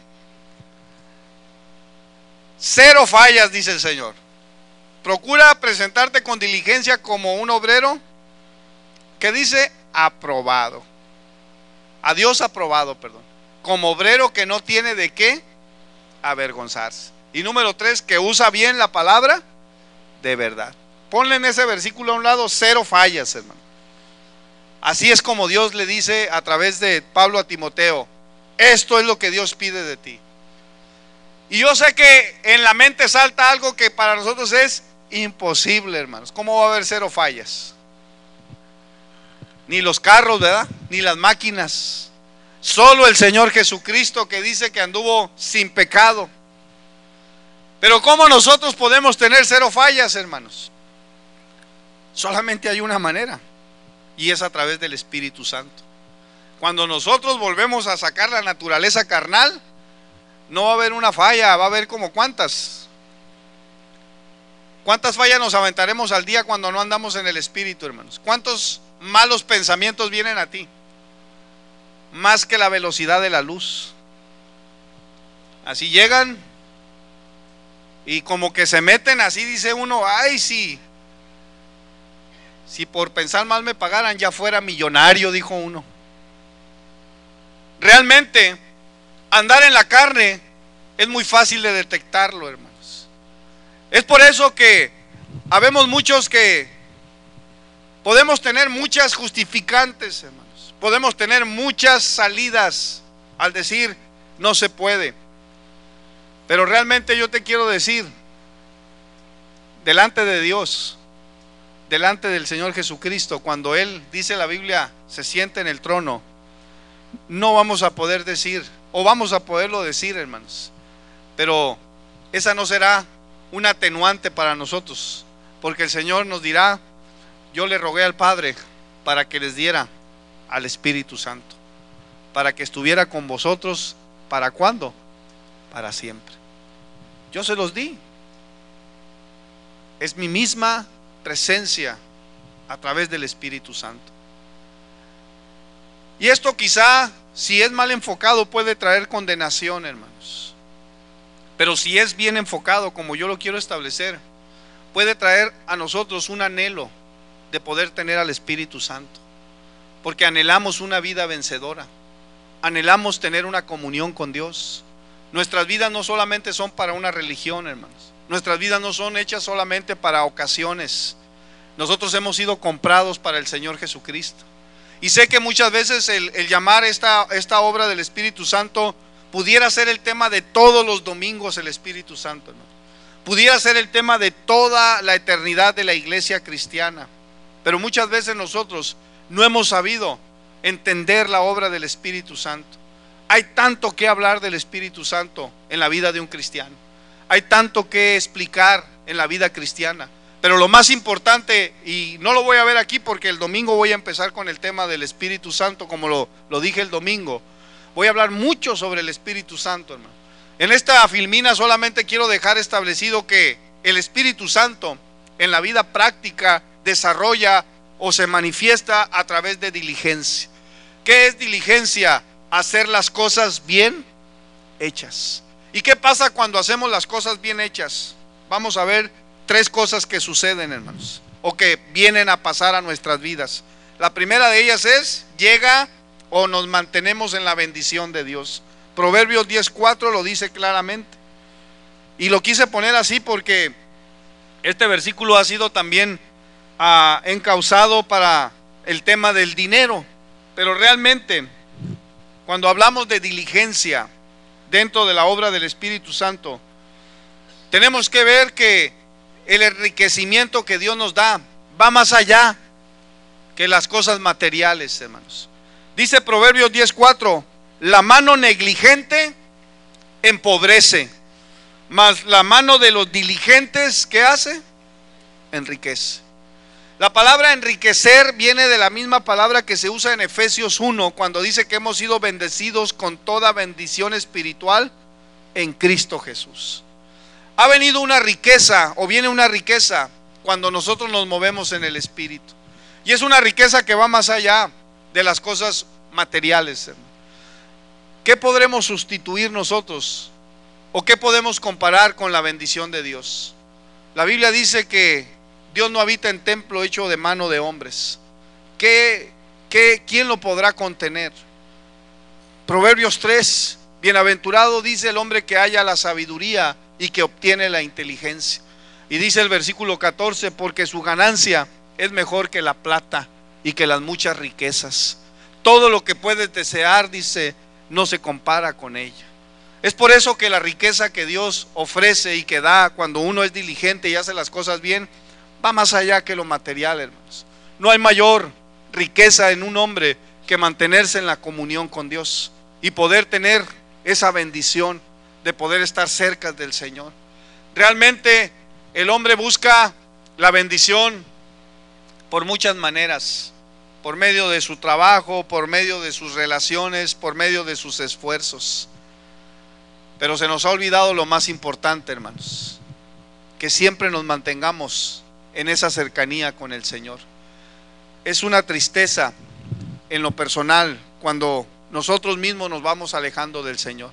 Cero fallas, dice el Señor. Procura presentarte con diligencia como un obrero que dice aprobado. A Dios aprobado, perdón. Como obrero que no tiene de qué avergonzarse. Y número tres, que usa bien la palabra de verdad. Ponle en ese versículo a un lado, cero fallas, hermano. Así es como Dios le dice a través de Pablo a Timoteo: esto es lo que Dios pide de ti. Y yo sé que en la mente salta algo que para nosotros es imposible, hermanos. ¿Cómo va a haber cero fallas? Ni los carros, ¿verdad? Ni las máquinas. Solo el Señor Jesucristo, que dice que anduvo sin pecado. Pero ¿cómo nosotros podemos tener cero fallas, hermanos? Solamente hay una manera, y es a través del Espíritu Santo. Cuando nosotros volvemos a sacar la naturaleza carnal, no va a haber una falla, va a haber como cuántas. ¿Cuántas fallas nos aventaremos al día cuando no andamos en el Espíritu, hermanos? ¿Cuántos malos pensamientos vienen a ti? Más que la velocidad de la luz. Así llegan y como que se meten, así dice uno, ay, sí, si por pensar mal me pagaran ya fuera millonario, dijo uno. Realmente andar en la carne es muy fácil de detectarlo, hermanos. Es por eso que habemos muchos que podemos tener muchas justificantes, hermanos. Podemos tener muchas salidas al decir no se puede. Pero realmente yo te quiero decir, delante de Dios, delante del Señor Jesucristo, cuando Él, dice la Biblia, se siente en el trono, no vamos a poder decir, o vamos a poderlo decir, hermanos, pero esa no será un atenuante para nosotros, porque el Señor nos dirá: yo le rogué al Padre para que les diera al Espíritu Santo, para que estuviera con vosotros. ¿Para cuándo? Para siempre. Yo se los di. Es mi misma presencia a través del Espíritu Santo. Y esto quizá, si es mal enfocado, puede traer condenación, hermanos. Pero si es bien enfocado, como yo lo quiero establecer, puede traer a nosotros un anhelo de poder tener al Espíritu Santo. Porque anhelamos una vida vencedora. Anhelamos tener una comunión con Dios. Nuestras vidas no solamente son para una religión, hermanos. Nuestras vidas no son hechas solamente para ocasiones. Nosotros hemos sido comprados para el Señor Jesucristo. Y sé que muchas veces el, el llamar esta, esta obra del Espíritu Santo pudiera ser el tema de todos los domingos, el Espíritu Santo, hermano. Pudiera ser el tema de toda la eternidad de la iglesia cristiana, pero muchas veces nosotros no hemos sabido entender la obra del Espíritu Santo. Hay tanto que hablar del Espíritu Santo en la vida de un cristiano. Hay tanto que explicar en la vida cristiana. Pero lo más importante, y no lo voy a ver aquí porque el domingo voy a empezar con el tema del Espíritu Santo, como lo, lo dije el domingo. Voy a hablar mucho sobre el Espíritu Santo, hermano. En esta filmina solamente quiero dejar establecido que el Espíritu Santo en la vida práctica desarrolla o se manifiesta a través de diligencia. ¿Qué es diligencia? Hacer las cosas bien hechas. ¿Y qué pasa cuando hacemos las cosas bien hechas? Vamos a ver tres cosas que suceden, hermanos, o que vienen a pasar a nuestras vidas. La primera de ellas es, llega o nos mantenemos en la bendición de Dios. Proverbios diez cuatro lo dice claramente. Y lo quise poner así porque este versículo ha sido también uh, encauzado para el tema del dinero. Pero realmente, cuando hablamos de diligencia dentro de la obra del Espíritu Santo, tenemos que ver que el enriquecimiento que Dios nos da va más allá que las cosas materiales, hermanos. Dice Proverbios diez cuatro, la mano negligente empobrece, mas la mano de los diligentes, ¿qué hace? Enriquece. La palabra enriquecer viene de la misma palabra que se usa en Efesios uno, cuando dice que hemos sido bendecidos con toda bendición espiritual en Cristo Jesús. Ha venido una riqueza, o viene una riqueza, cuando nosotros nos movemos en el Espíritu. Y es una riqueza que va más allá de las cosas materiales, hermano. ¿Qué podremos sustituir nosotros? ¿O qué podemos comparar con la bendición de Dios? La Biblia dice que Dios no habita en templo hecho de mano de hombres. ¿Qué, qué, ¿Quién lo podrá contener? Proverbios tres, bienaventurado dice el hombre que halla la sabiduría y que obtiene la inteligencia. Y dice el versículo catorce, porque su ganancia es mejor que la plata y que las muchas riquezas. Todo lo que puedes desear, dice, no se compara con ella. Es por eso que la riqueza que Dios ofrece y que da cuando uno es diligente y hace las cosas bien, va más allá que lo material, hermanos. No hay mayor riqueza en un hombre que mantenerse en la comunión con Dios y poder tener esa bendición de poder estar cerca del Señor. Realmente el hombre busca la bendición por muchas maneras, por medio de su trabajo, por medio de sus relaciones, por medio de sus esfuerzos. Pero se nos ha olvidado lo más importante, hermanos, que siempre nos mantengamos en esa cercanía con el Señor. Es una tristeza en lo personal cuando nosotros mismos nos vamos alejando del Señor.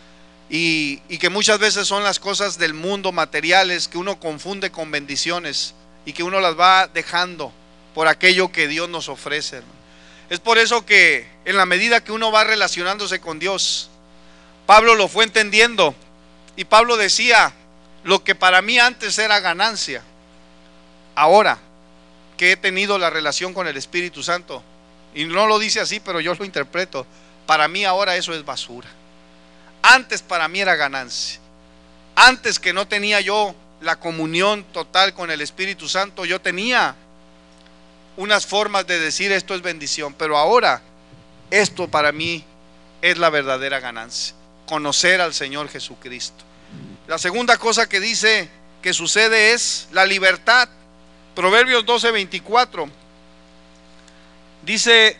Y, y que muchas veces son las cosas del mundo materiales que uno confunde con bendiciones y que uno las va dejando por aquello que Dios nos ofrece, hermano. Es por eso que en la medida que uno va relacionándose con Dios, Pablo lo fue entendiendo, y Pablo decía, lo que para mí antes era ganancia, ahora que he tenido la relación con el Espíritu Santo, y no lo dice así, pero yo lo interpreto, para mí ahora eso es basura. Antes para mí era ganancia. Antes que no tenía yo la comunión total con el Espíritu Santo, yo tenía unas formas de decir esto es bendición, pero ahora esto para mí es la verdadera ganancia, conocer al Señor Jesucristo. La segunda cosa que dice que sucede es la libertad. Proverbios doce veinticuatro dice,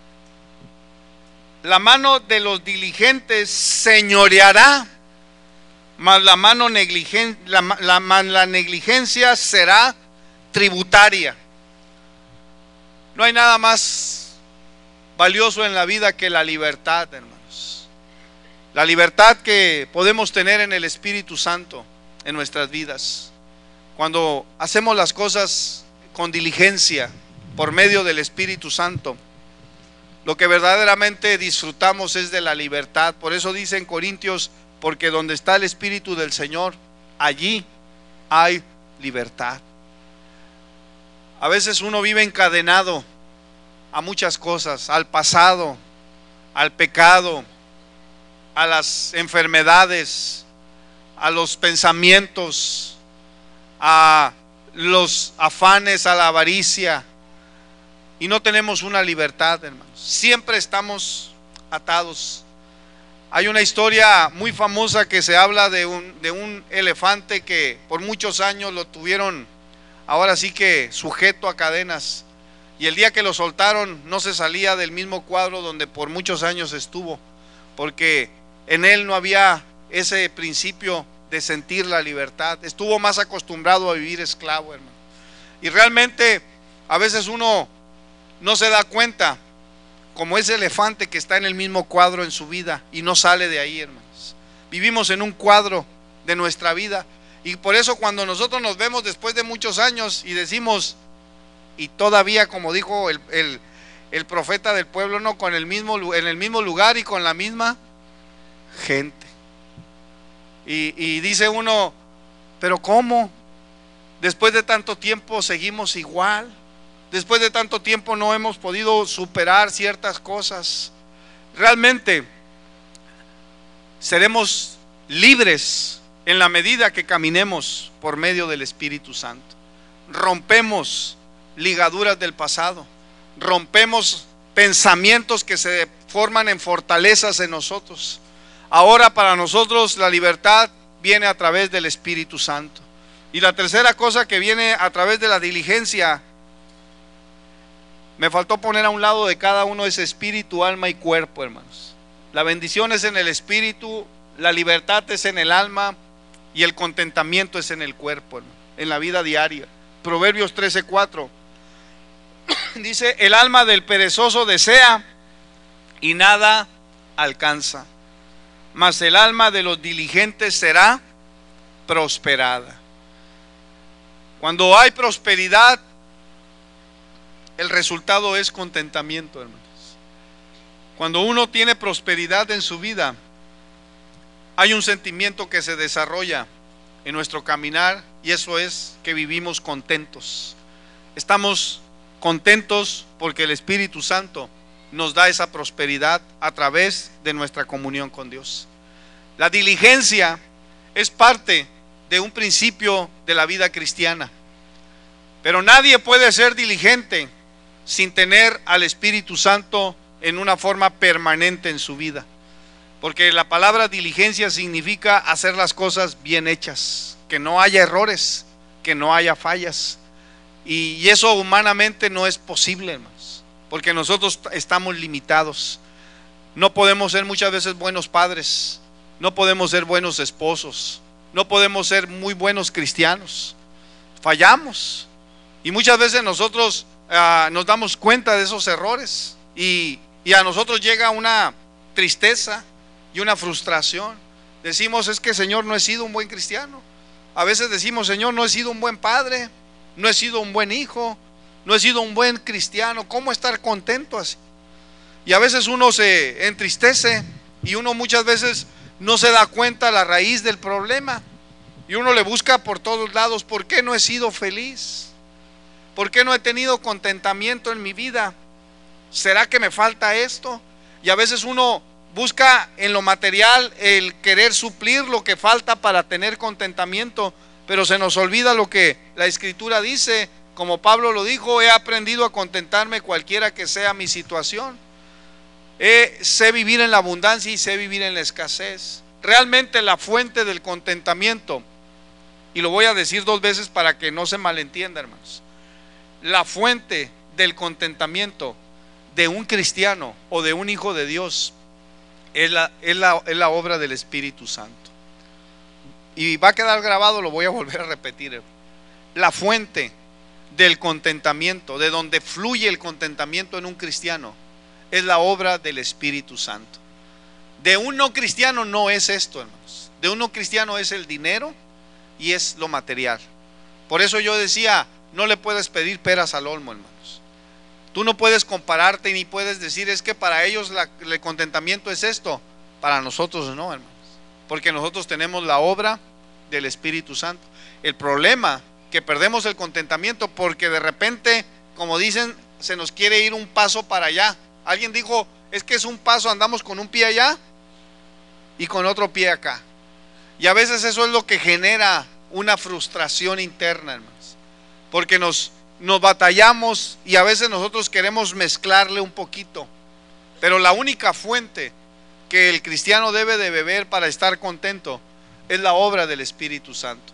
la mano de los diligentes señoreará, mas la mano negligen, la, la, la negligencia será tributaria. No hay nada más valioso en la vida que la libertad, hermanos. La libertad que podemos tener en el Espíritu Santo en nuestras vidas. Cuando hacemos las cosas con diligencia por medio del Espíritu Santo, lo que verdaderamente disfrutamos es de la libertad. Por eso dice en Corintios, porque donde está el Espíritu del Señor, allí hay libertad. A veces uno vive encadenado a muchas cosas, al pasado, al pecado, a las enfermedades, a los pensamientos a los afanes, a la avaricia, y no tenemos una libertad, hermanos. Siempre estamos atados. Hay una historia muy famosa que se habla de un, de un elefante que por muchos años lo tuvieron, ahora sí que sujeto a cadenas, y el día que lo soltaron no se salía del mismo cuadro donde por muchos años estuvo, porque en él no había ese principio de sentir la libertad. Estuvo más acostumbrado a vivir esclavo, hermano. Y realmente a veces uno no se da cuenta, como ese elefante que está en el mismo cuadro en su vida y no sale de ahí, hermanos. Vivimos en un cuadro de nuestra vida, y por eso cuando nosotros nos vemos después de muchos años y decimos, y todavía, como dijo el, el, el profeta del pueblo, no, con el mismo, en el mismo lugar y con la misma gente. Y, y dice uno, pero ¿cómo? Después de tanto tiempo seguimos igual. Después de tanto tiempo no hemos podido superar ciertas cosas. Realmente seremos libres en la medida que caminemos por medio del Espíritu Santo. Rompemos ligaduras del pasado, rompemos pensamientos que se forman en fortalezas en nosotros. Ahora para nosotros la libertad viene a través del Espíritu Santo. Y la tercera cosa que viene a través de la diligencia, me faltó poner a un lado de cada uno ese espíritu, alma y cuerpo, hermanos. La bendición es en el espíritu, la libertad es en el alma y el contentamiento es en el cuerpo, hermano, en la vida diaria. Proverbios trece cuatro dice, el alma del perezoso desea y nada alcanza, mas el alma de los diligentes será prosperada. Cuando hay prosperidad, el resultado es contentamiento, hermanos. Cuando uno tiene prosperidad en su vida, hay un sentimiento que se desarrolla en nuestro caminar, y eso es que vivimos contentos. Estamos contentos porque el Espíritu Santo nos da esa prosperidad a través de nuestra comunión con Dios. La diligencia es parte de un principio de la vida cristiana, pero nadie puede ser diligente sin tener al Espíritu Santo en una forma permanente en su vida, porque la palabra diligencia significa hacer las cosas bien hechas, que no haya errores, que no haya fallas, y eso humanamente no es posible, hermanos, porque nosotros estamos limitados. No podemos ser muchas veces buenos padres, no podemos ser buenos esposos, no podemos ser muy buenos cristianos, fallamos, y muchas veces nosotros Uh, nos damos cuenta de esos errores, y, y a nosotros llega una tristeza y una frustración. Decimos, es que Señor, no he sido un buen cristiano. A veces decimos, Señor, no he sido un buen padre, no he sido un buen hijo, no he sido un buen cristiano. ¿Cómo estar contento así? Y a veces uno se entristece, y uno muchas veces no se da cuenta la raíz del problema, y uno le busca por todos lados. ¿Por qué no he sido feliz? ¿Por qué no he tenido contentamiento en mi vida? ¿Será que me falta esto? Y a veces uno busca en lo material el querer suplir lo que falta para tener contentamiento, pero se nos olvida lo que la Escritura dice, como Pablo lo dijo: he aprendido a contentarme cualquiera que sea mi situación. Eh, sé vivir en la abundancia y sé vivir en la escasez. Realmente la fuente del contentamiento, y lo voy a decir dos veces para que no se malentienda, hermanos, la fuente del contentamiento de un cristiano o de un hijo de Dios es la, es la, es la obra del Espíritu Santo. Y va a quedar grabado, lo voy a volver a repetir. La fuente del contentamiento, de donde fluye el contentamiento en un cristiano, es la obra del Espíritu Santo. De un no cristiano no es esto, hermanos. De un no cristiano es el dinero y es lo material. Por eso yo decía, no le puedes pedir peras al olmo, hermanos. Tú no puedes compararte ni puedes decir, es que para ellos la, el contentamiento es esto. Para nosotros no, hermanos, porque nosotros tenemos la obra del Espíritu Santo. El problema que perdemos el contentamiento porque de repente, como dicen, se nos quiere ir un paso para allá. Alguien dijo, es que es un paso, andamos con un pie allá y con otro pie acá. Y a veces eso es lo que genera una frustración interna, hermanos, porque nos, nos batallamos y a veces nosotros queremos mezclarle un poquito, pero la única fuente que el cristiano debe de beber para estar contento es la obra del Espíritu Santo.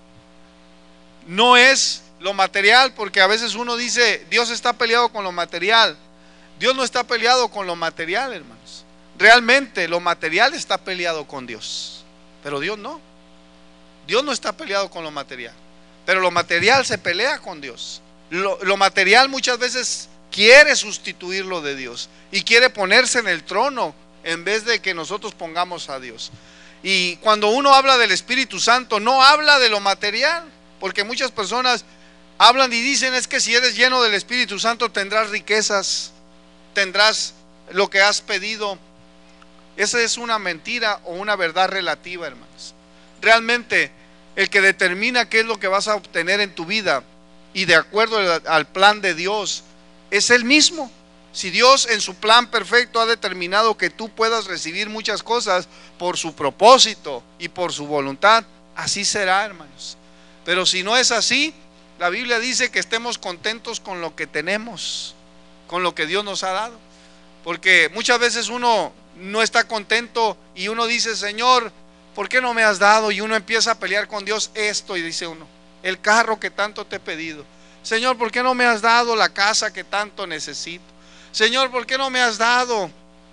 No es lo material, porque a veces uno dice, Dios está peleado con lo material. Dios no está peleado con lo material, hermanos. Realmente lo material está peleado con Dios, pero Dios no. Dios no está peleado con lo material, pero lo material se pelea con Dios. Lo, lo material muchas veces quiere sustituir lo de Dios y quiere ponerse en el trono en vez de que nosotros pongamos a Dios. Y cuando uno habla del Espíritu Santo, no habla de lo material, porque muchas personas hablan y dicen, es que si eres lleno del Espíritu Santo tendrás riquezas, tendrás lo que has pedido. Esa es una mentira o una verdad relativa, hermanos. Realmente el que determina qué es lo que vas a obtener en tu vida y de acuerdo al plan de Dios es Él mismo. Si Dios en su plan perfecto ha determinado que tú puedas recibir muchas cosas por su propósito y por su voluntad, así será, hermanos. Pero si no es así, la Biblia dice que estemos contentos con lo que tenemos, con lo que Dios nos ha dado. Porque muchas veces uno no está contento y uno dice, Señor, ¿por qué no me has dado? Y uno empieza a pelear con Dios esto y dice uno, el carro que tanto te he pedido. Señor, ¿por qué no me has dado la casa que tanto necesito? Señor, ¿por qué no me has dado?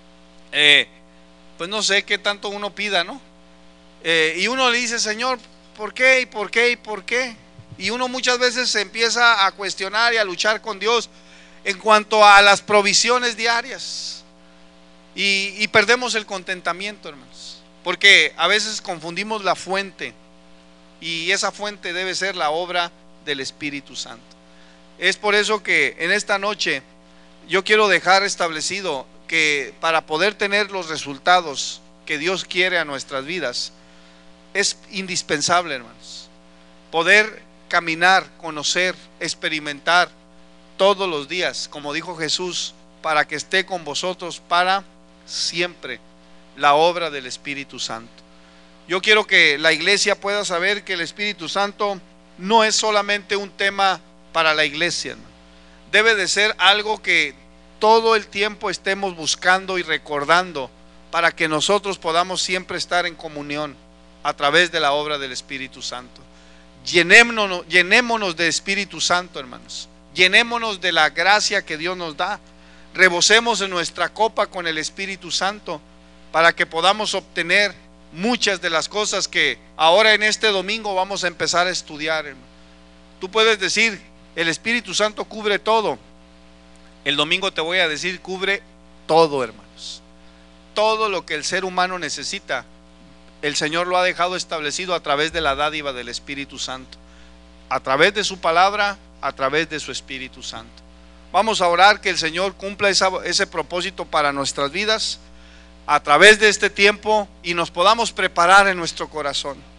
Eh, pues no sé qué tanto uno pida, ¿no? Eh, y uno le dice, Señor, ¿por qué? ¿Y por qué? ¿Y por qué? Y uno muchas veces se empieza a cuestionar y a luchar con Dios en cuanto a las provisiones diarias. Y, y perdemos el contentamiento, hermanos, porque a veces confundimos la fuente, y esa fuente debe ser la obra del Espíritu Santo. Es por eso que en esta noche yo quiero dejar establecido que para poder tener los resultados que Dios quiere a nuestras vidas, es indispensable, hermanos, poder caminar, conocer, experimentar todos los días, como dijo Jesús, para que esté con vosotros para siempre la obra del Espíritu Santo. Yo quiero que la iglesia pueda saber que el Espíritu Santo no es solamente un tema para la iglesia, ¿no? Debe de ser algo que todo el tiempo estemos buscando y recordando para que nosotros podamos siempre estar en comunión a través de la obra del Espíritu Santo. Llenémonos, llenémonos de Espíritu Santo, hermanos. Llenémonos de la gracia que Dios nos da. Rebosemos en nuestra copa con el Espíritu Santo para que podamos obtener muchas de las cosas que ahora en este domingo vamos a empezar a estudiar, hermano. Tú puedes decir, el Espíritu Santo cubre todo. El domingo te voy a decir, cubre todo, hermanos. Todo lo que el ser humano necesita, el Señor lo ha dejado establecido a través de la dádiva del Espíritu Santo, a través de su palabra, a través de su Espíritu Santo. Vamos a orar que el Señor cumpla esa, ese propósito para nuestras vidas a través de este tiempo y nos podamos preparar en nuestro corazón.